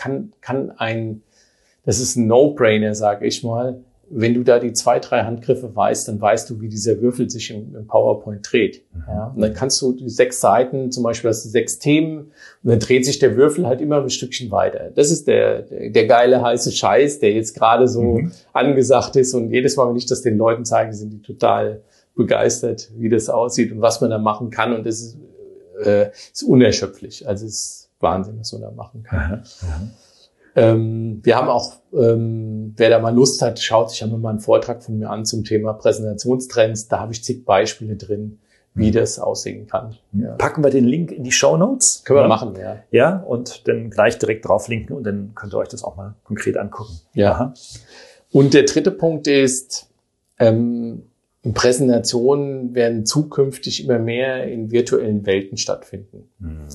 ist ein No-Brainer, sage ich mal. Wenn du da die 2, 3 Handgriffe weißt, dann weißt du, wie dieser Würfel sich im PowerPoint dreht. Ja, und dann kannst du die 6 Seiten, zum Beispiel hast du 6 Themen, und dann dreht sich der Würfel halt immer ein Stückchen weiter. Das ist der geile heiße Scheiß, der jetzt gerade so angesagt ist. Und jedes Mal, wenn ich das den Leuten zeige, sind die total begeistert, wie das aussieht und was man da machen kann. Und das ist unerschöpflich. Also es ist Wahnsinn, was man da machen kann. Wir haben auch, wer da mal Lust hat, schaut sich einmal mal einen Vortrag von mir an zum Thema Präsentationstrends. Da habe ich zig Beispiele drin, wie das aussehen kann. Ja. Packen wir den Link in die Shownotes? Können wir machen, ja. Ja, und dann gleich direkt drauf linken und dann könnt ihr euch das auch mal konkret angucken. Ja. Aha. Und der dritte Punkt ist, Präsentationen werden zukünftig immer mehr in virtuellen Welten stattfinden.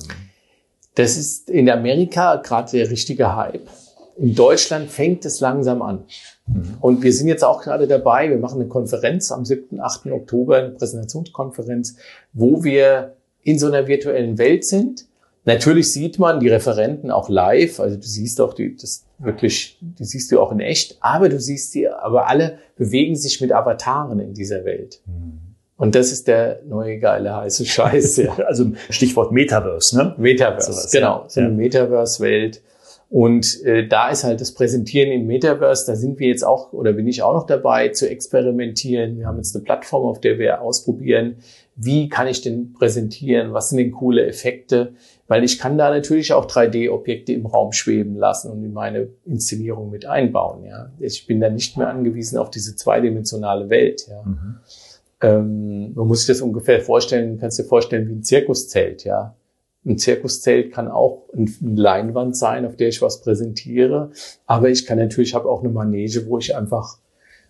Das ist in Amerika gerade der richtige Hype. In Deutschland fängt es langsam an. Und wir sind jetzt auch gerade dabei, wir machen eine Konferenz am 7., 8. Oktober, eine Präsentationskonferenz, wo wir in so einer virtuellen Welt sind. Natürlich sieht man die Referenten auch live, also du siehst auch die siehst du auch in echt, aber aber alle bewegen sich mit Avataren in dieser Welt. Und das ist der neue geile heiße Scheiß. Ja. Also Stichwort Metaverse, ne? Metaverse, sowas, genau. So eine Metaverse-Welt. Und da ist halt das Präsentieren im Metaverse, da sind wir jetzt auch, oder bin ich auch noch dabei, zu experimentieren. Wir haben jetzt eine Plattform, auf der wir ausprobieren, wie kann ich denn präsentieren, was sind denn coole Effekte, weil ich kann da natürlich auch 3D-Objekte im Raum schweben lassen und in meine Inszenierung mit einbauen. Ja. Ich bin dann nicht mehr angewiesen auf diese zweidimensionale Welt. Ja. Man muss sich das ungefähr vorstellen, kannst dir vorstellen wie ein Zirkuszelt, ja. Ein Zirkuszelt kann auch eine Leinwand sein, auf der ich was präsentiere, aber ich kann natürlich, habe auch eine Manege, wo ich einfach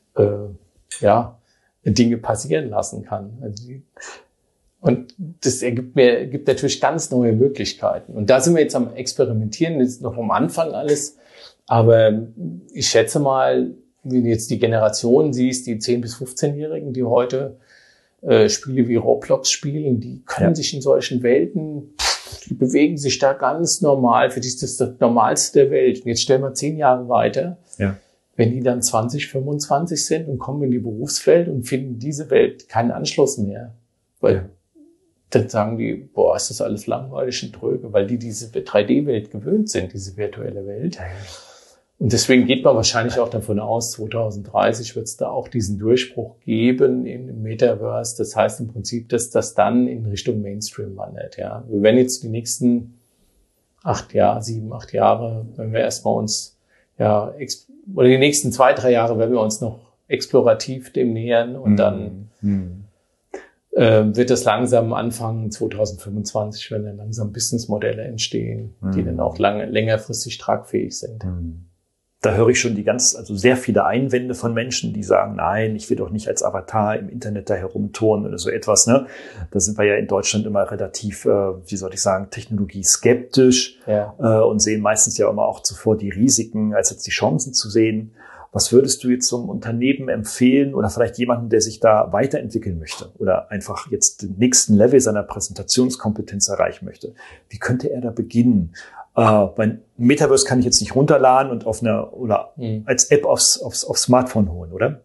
Dinge passieren lassen kann. Und das gibt natürlich ganz neue Möglichkeiten. Und da sind wir jetzt am Experimentieren, das ist noch am Anfang alles, aber ich schätze mal, wenn du jetzt die Generation siehst, die 10- bis 15-Jährigen, die heute Spiele wie Roblox spielen, die können sich in solchen Welten, die bewegen sich da ganz normal. Für die ist das Normalste der Welt. Und jetzt stellen wir 10 Jahre weiter. Ja. Wenn die dann 20, 25 sind und kommen in die Berufswelt und finden diese Welt keinen Anschluss mehr. Weil dann sagen die, boah, ist das alles langweilig und tröge, weil die diese 3D-Welt gewöhnt sind, diese virtuelle Welt. Und deswegen geht man wahrscheinlich auch davon aus, 2030 wird es da auch diesen Durchbruch geben im Metaverse. Das heißt im Prinzip, dass das dann in Richtung Mainstream wandert. Ja, wir werden jetzt die nächsten 7, 8 Jahre, wenn wir erstmal uns oder die nächsten 2, 3 Jahre, werden wir uns noch explorativ dem nähern und dann wird es langsam anfangen, 2025, wenn dann langsam Businessmodelle entstehen, die dann auch längerfristig tragfähig sind. Da höre ich schon sehr viele Einwände von Menschen, die sagen, nein, ich will doch nicht als Avatar im Internet da herumturnen oder so etwas, ne? Da sind wir ja in Deutschland immer relativ, technologieskeptisch, und sehen meistens ja immer auch zuvor die Risiken, als jetzt die Chancen zu sehen. Was würdest du jetzt so einem Unternehmen empfehlen oder vielleicht jemanden, der sich da weiterentwickeln möchte oder einfach jetzt den nächsten Level seiner Präsentationskompetenz erreichen möchte? Wie könnte er da beginnen? Mein Metaverse kann ich jetzt nicht runterladen und als App aufs Smartphone holen, oder?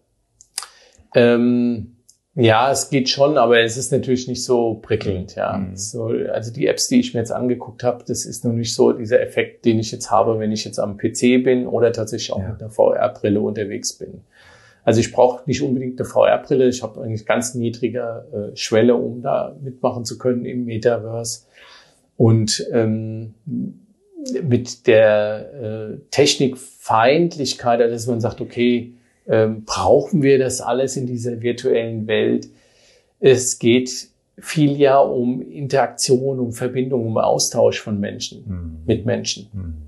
Ja, es geht schon, aber es ist natürlich nicht so prickelnd, ja. Also die Apps, die ich mir jetzt angeguckt habe, das ist noch nicht so dieser Effekt, den ich jetzt habe, wenn ich jetzt am PC bin oder tatsächlich auch mit einer VR-Brille unterwegs bin. Also ich brauche nicht unbedingt eine VR-Brille, ich habe eigentlich ganz niedrige Schwelle, um da mitmachen zu können im Metaverse. Und mit der Technikfeindlichkeit, dass man sagt, okay, brauchen wir das alles in dieser virtuellen Welt? Es geht viel ja um Interaktion, um Verbindung, um Austausch von Menschen mit Menschen.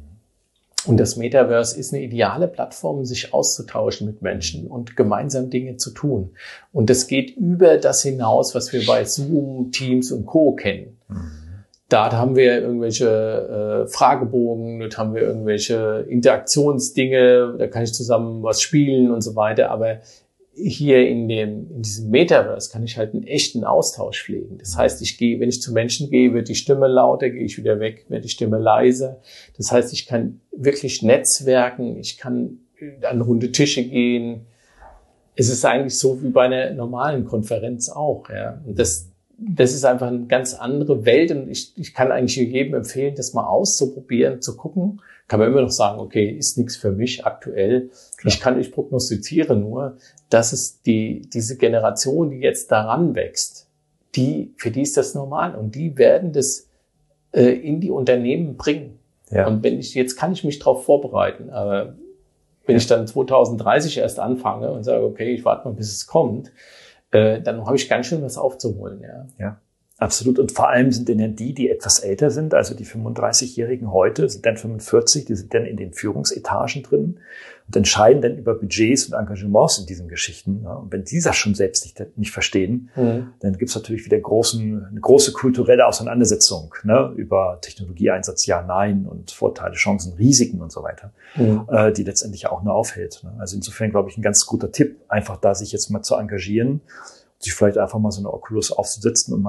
Und das Metaverse ist eine ideale Plattform, sich auszutauschen mit Menschen und gemeinsam Dinge zu tun. Und das geht über das hinaus, was wir bei Zoom, Teams und Co. kennen. Da haben wir irgendwelche Fragebogen, dort haben wir irgendwelche Interaktionsdinge, da kann ich zusammen was spielen und so weiter. Aber hier in diesem Metaverse kann ich halt einen echten Austausch pflegen. Das heißt, wenn ich zu Menschen gehe, wird die Stimme lauter, gehe ich wieder weg, wird die Stimme leiser. Das heißt, ich kann wirklich netzwerken, ich kann an runde Tische gehen. Es ist eigentlich so wie bei einer normalen Konferenz auch, ja. Und das ist einfach eine ganz andere Welt und ich kann eigentlich jedem empfehlen, das mal auszuprobieren, zu gucken. Kann man immer noch sagen, okay, ist nichts für mich aktuell. Klar. Ich prognostiziere nur, dass es diese Generation, die jetzt daran wächst, für die ist das normal und die werden das in die Unternehmen bringen. Ja. Und jetzt kann ich mich darauf vorbereiten, aber wenn ich dann 2030 erst anfange und sage, okay, ich warte mal, bis es kommt, dann habe ich ganz schön was aufzuholen. Ja, absolut. Und vor allem sind dann die etwas älter sind, also die 35-Jährigen heute, sind dann 45, die sind dann in den Führungsetagen drin und entscheiden dann über Budgets und Engagements in diesen Geschichten. Ja. Und wenn die das schon selbst nicht verstehen, dann gibt es natürlich wieder eine große kulturelle Auseinandersetzung, ne, über Technologieeinsatz, ja, nein und Vorteile, Chancen, Risiken und so weiter, die letztendlich auch nur aufhält. Ne. Also insofern, glaube ich, ein ganz guter Tipp, einfach da sich jetzt mal zu engagieren, sich vielleicht einfach mal so eine Oculus aufzusetzen und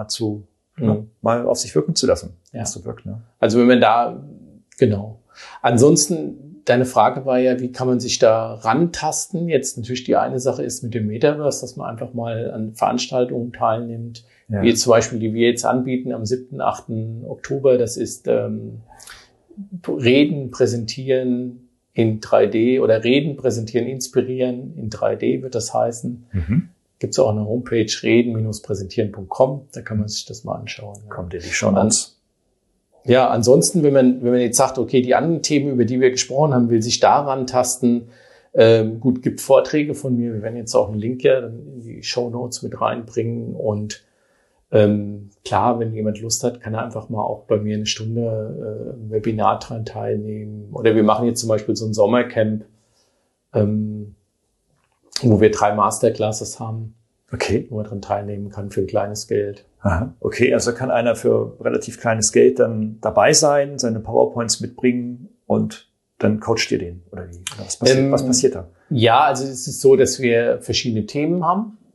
mal auf sich wirken zu lassen, was so wirkt. Ne? Also wenn man genau. Ansonsten, deine Frage war ja, wie kann man sich da rantasten? Jetzt natürlich die eine Sache ist mit dem Metaverse, dass man einfach mal an Veranstaltungen teilnimmt, wie jetzt zum Beispiel, die wir jetzt anbieten am 7., 8. Oktober. Das ist Reden präsentieren in 3D oder Reden präsentieren, inspirieren in 3D wird das heißen. Gibt es auch eine Homepage, reden-präsentieren.com, da kann man sich das mal anschauen. Kommt in die Shownotes. Ja, ansonsten, wenn man jetzt sagt, okay, die anderen Themen, über die wir gesprochen haben, will sich daran tasten, gibt Vorträge von mir, wir werden jetzt auch einen Link dann in die Shownotes mit reinbringen und klar, wenn jemand Lust hat, kann er einfach mal auch bei mir eine Stunde Webinar dran teilnehmen oder wir machen jetzt zum Beispiel so ein Sommercamp, wo wir 3 Masterclasses haben, wo man dran teilnehmen kann für ein kleines Geld. Aha. Okay, also kann einer für relativ kleines Geld dann dabei sein, seine PowerPoints mitbringen und dann coacht ihr den, oder wie? Was passiert da? Ja, also es ist so, dass wir verschiedene Themen haben.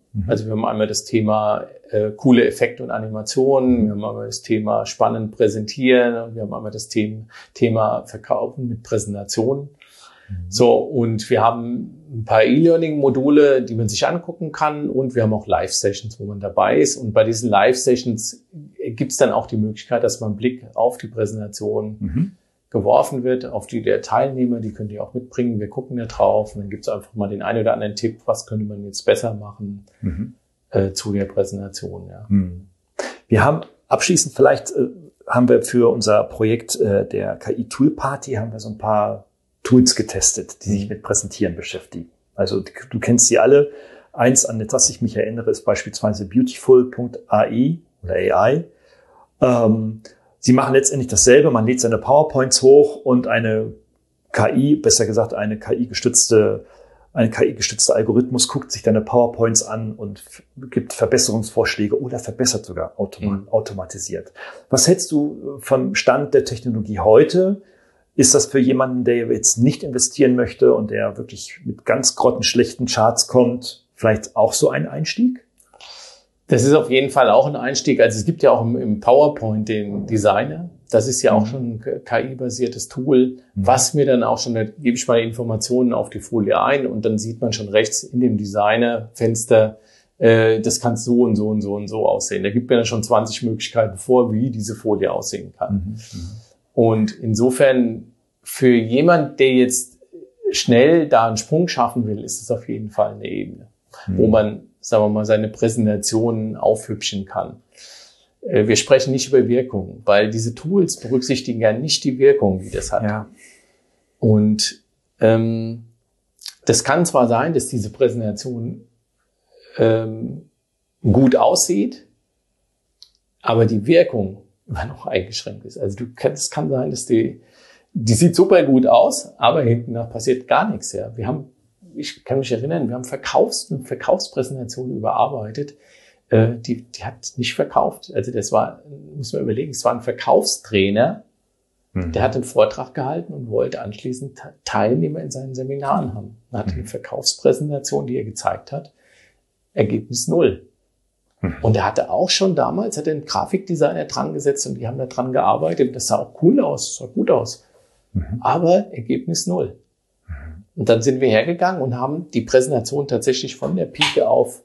Also wir haben einmal das Thema coole Effekte und Animationen, wir haben einmal das Thema spannend präsentieren und wir haben einmal das Thema Verkaufen mit Präsentationen. So, und wir haben ein paar E-Learning-Module, die man sich angucken kann, und wir haben auch Live-Sessions, wo man dabei ist. Und bei diesen Live-Sessions gibt es dann auch die Möglichkeit, dass man einen Blick auf die Präsentation geworfen wird, auf die der Teilnehmer, die können die auch mitbringen. Wir gucken da drauf und dann gibt es einfach mal den einen oder anderen Tipp, was könnte man jetzt besser machen zu der Präsentation. Ja. Wir haben abschließend vielleicht, haben wir für unser Projekt der KI-Tool-Party, haben wir so ein paar Tools getestet, die sich mit Präsentieren beschäftigen. Also du kennst sie alle. Eins, an das ich mich erinnere, ist beispielsweise Beautiful.ai oder AI. Sie machen letztendlich dasselbe. Man lädt seine PowerPoints hoch und eine KI, besser gesagt eine KI-gestützte Algorithmus guckt sich deine PowerPoints an und gibt Verbesserungsvorschläge oder verbessert sogar automatisiert. Was hältst du vom Stand der Technologie heute? Ist das für jemanden, der jetzt nicht investieren möchte und der wirklich mit ganz grottenschlechten Charts kommt, vielleicht auch so ein Einstieg? Das ist auf jeden Fall auch ein Einstieg. Also es gibt ja auch im PowerPoint den Designer. Das ist ja auch schon ein KI-basiertes Tool, was mir dann auch schon, da gebe ich mal Informationen auf die Folie ein und dann sieht man schon rechts in dem Designer-Fenster, das kann so und so und so und so aussehen. Da gibt mir dann schon 20 Möglichkeiten vor, wie diese Folie aussehen kann. Und insofern für jemand, der jetzt schnell da einen Sprung schaffen will, ist es auf jeden Fall eine Ebene, wo man, sagen wir mal, seine Präsentationen aufhübschen kann. Wir sprechen nicht über Wirkung, weil diese Tools berücksichtigen ja nicht die Wirkung, die das hat. Ja. Und das kann zwar sein, dass diese Präsentation gut aussieht, aber die Wirkung immer noch eingeschränkt ist. Also es kann sein, dass die sieht super gut aus, aber hinten nach passiert gar nichts. Ja. Ich kann mich erinnern, wir haben eine Verkaufspräsentation überarbeitet, die hat nicht verkauft. Also das war, muss man überlegen, es war ein Verkaufstrainer, der hat einen Vortrag gehalten und wollte anschließend Teilnehmer in seinen Seminaren haben. Er hatte eine Verkaufspräsentation, die er gezeigt hat, Ergebnis 0. Und er hatte auch schon damals, hat einen Grafikdesigner dran gesetzt und die haben da dran gearbeitet. Das sah auch cool aus, sah gut aus. Aber Ergebnis 0. Und dann sind wir hergegangen und haben die Präsentation tatsächlich von der Pike auf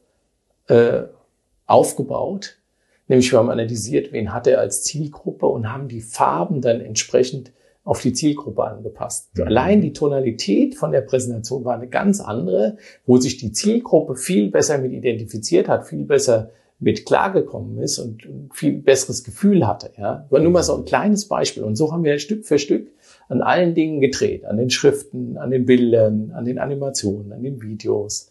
aufgebaut. Nämlich wir haben analysiert, wen hat er als Zielgruppe und haben die Farben dann entsprechend auf die Zielgruppe angepasst. Allein die Tonalität von der Präsentation war eine ganz andere, wo sich die Zielgruppe viel besser mit identifiziert hat, viel besser mit klargekommen ist und viel besseres Gefühl hatte. Ja, war nur mal so ein kleines Beispiel. Und so haben wir Stück für Stück an allen Dingen gedreht, an den Schriften, an den Bildern, an den Animationen, an den Videos,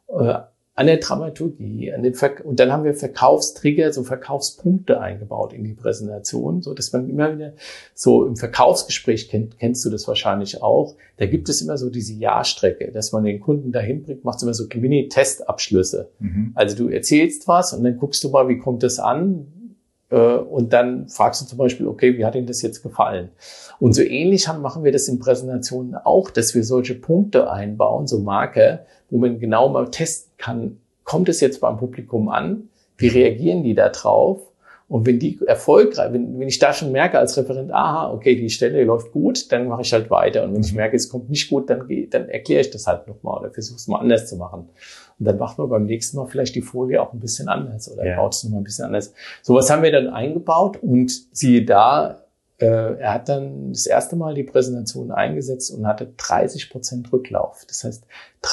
an der Dramaturgie, und dann haben wir Verkaufstrigger, so Verkaufspunkte eingebaut in die Präsentation, so dass man immer wieder so im Verkaufsgespräch kennst du das wahrscheinlich auch. Da gibt es immer so diese Ja-Strecke, dass man den Kunden dahin bringt, macht immer so Mini-Testabschlüsse. Also du erzählst was und dann guckst du mal, wie kommt das an? Und dann fragst du zum Beispiel, okay, wie hat Ihnen das jetzt gefallen? Und so ähnlich machen wir das in Präsentationen auch, dass wir solche Punkte einbauen, so Marker, wo man genau mal testen kann, kommt es jetzt beim Publikum an? Wie reagieren die da drauf? Und wenn die erfolgreich, wenn ich da schon merke als Referent, aha, okay, die Stelle läuft gut, dann mache ich halt weiter. Und wenn ich merke, es kommt nicht gut, dann erkläre ich das halt nochmal oder versuche es mal anders zu machen. Und dann macht man beim nächsten Mal vielleicht die Folie auch ein bisschen anders oder baut es nochmal ein bisschen anders. Sowas haben wir dann eingebaut und siehe da, er hat dann das erste Mal die Präsentation eingesetzt und hatte 30% Rücklauf. Das heißt,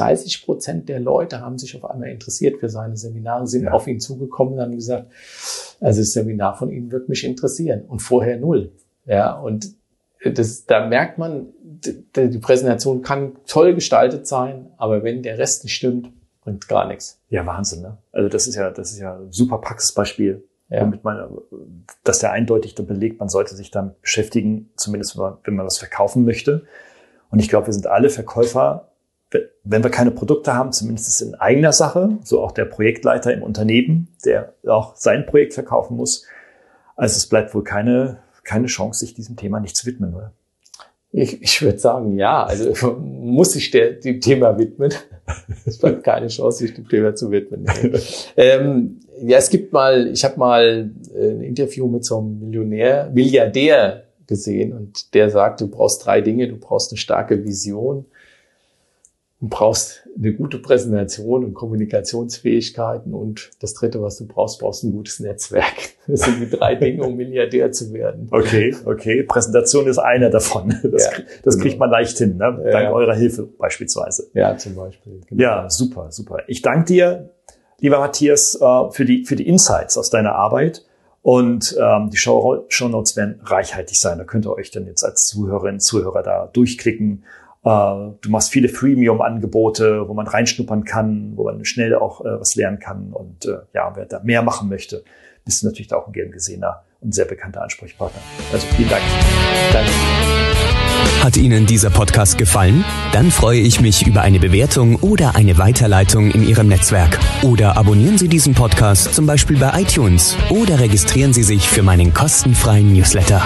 30% der Leute haben sich auf einmal interessiert für seine Seminare, sind auf ihn zugekommen und haben gesagt, also das Seminar von Ihnen wird mich interessieren. Und vorher 0. Ja, und da merkt man, die Präsentation kann toll gestaltet sein, aber wenn der Rest nicht stimmt, bringt gar nichts. Ja, Wahnsinn, ne? Also das ist ja ein super Praxisbeispiel. Womit dass der eindeutig belegt, man sollte sich damit beschäftigen, zumindest wenn man was verkaufen möchte. Und ich glaube, wir sind alle Verkäufer, wenn wir keine Produkte haben, zumindest in eigener Sache, so auch der Projektleiter im Unternehmen, der auch sein Projekt verkaufen muss. Also es bleibt wohl keine Chance, sich diesem Thema nicht zu widmen, oder? Ich würde sagen, ja, also muss sich dem Thema widmen. Es bleibt keine Chance, sich dem Thema zu widmen. Ja, ich habe mal ein Interview mit so einem Milliardär gesehen und der sagt, du brauchst 3 Dinge. Du brauchst eine starke Vision, du brauchst eine gute Präsentation und Kommunikationsfähigkeiten und das 3., was du brauchst ein gutes Netzwerk. Das sind die 3 Dinge, um Milliardär zu werden. Okay. Präsentation ist einer davon. Das kriegt man leicht hin, ne? Dank eurer Hilfe beispielsweise. Ja, zum Beispiel. Genau. Ja, super. Ich danke dir, lieber Matthias, für die Insights aus deiner Arbeit. Und die Shownotes werden reichhaltig sein. Da könnt ihr euch dann jetzt als Zuhörerinnen und Zuhörer da durchklicken. Du machst viele Freemium-Angebote, wo man reinschnuppern kann, wo man schnell auch was lernen kann. Und wer da mehr machen möchte, bist du natürlich auch ein gern gesehener und sehr bekannter Ansprechpartner. Also vielen Dank. Danke. Hat Ihnen dieser Podcast gefallen? Dann freue ich mich über eine Bewertung oder eine Weiterleitung in Ihrem Netzwerk. Oder abonnieren Sie diesen Podcast zum Beispiel bei iTunes oder registrieren Sie sich für meinen kostenfreien Newsletter.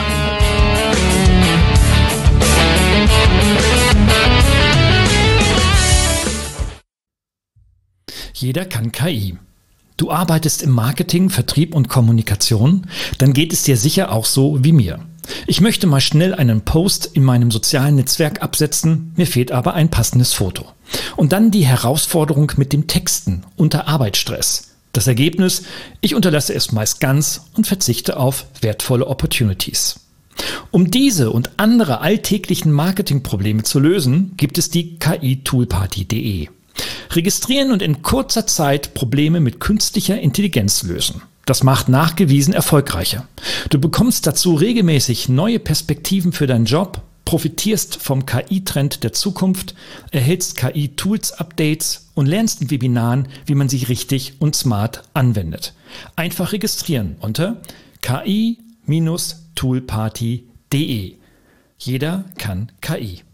Jeder kann KI. Du arbeitest im Marketing, Vertrieb und Kommunikation, dann geht es dir sicher auch so wie mir. Ich möchte mal schnell einen Post in meinem sozialen Netzwerk absetzen, mir fehlt aber ein passendes Foto. Und dann die Herausforderung mit dem Texten unter Arbeitsstress. Das Ergebnis, ich unterlasse es meist ganz und verzichte auf wertvolle Opportunities. Um diese und andere alltäglichen Marketingprobleme zu lösen, gibt es die KI-Toolparty.de. Registrieren und in kurzer Zeit Probleme mit künstlicher Intelligenz lösen. Das macht nachgewiesen erfolgreicher. Du bekommst dazu regelmäßig neue Perspektiven für deinen Job, profitierst vom KI-Trend der Zukunft, erhältst KI-Tools-Updates und lernst in Webinaren, wie man sie richtig und smart anwendet. Einfach registrieren unter ki-toolparty.de. Jeder kann KI.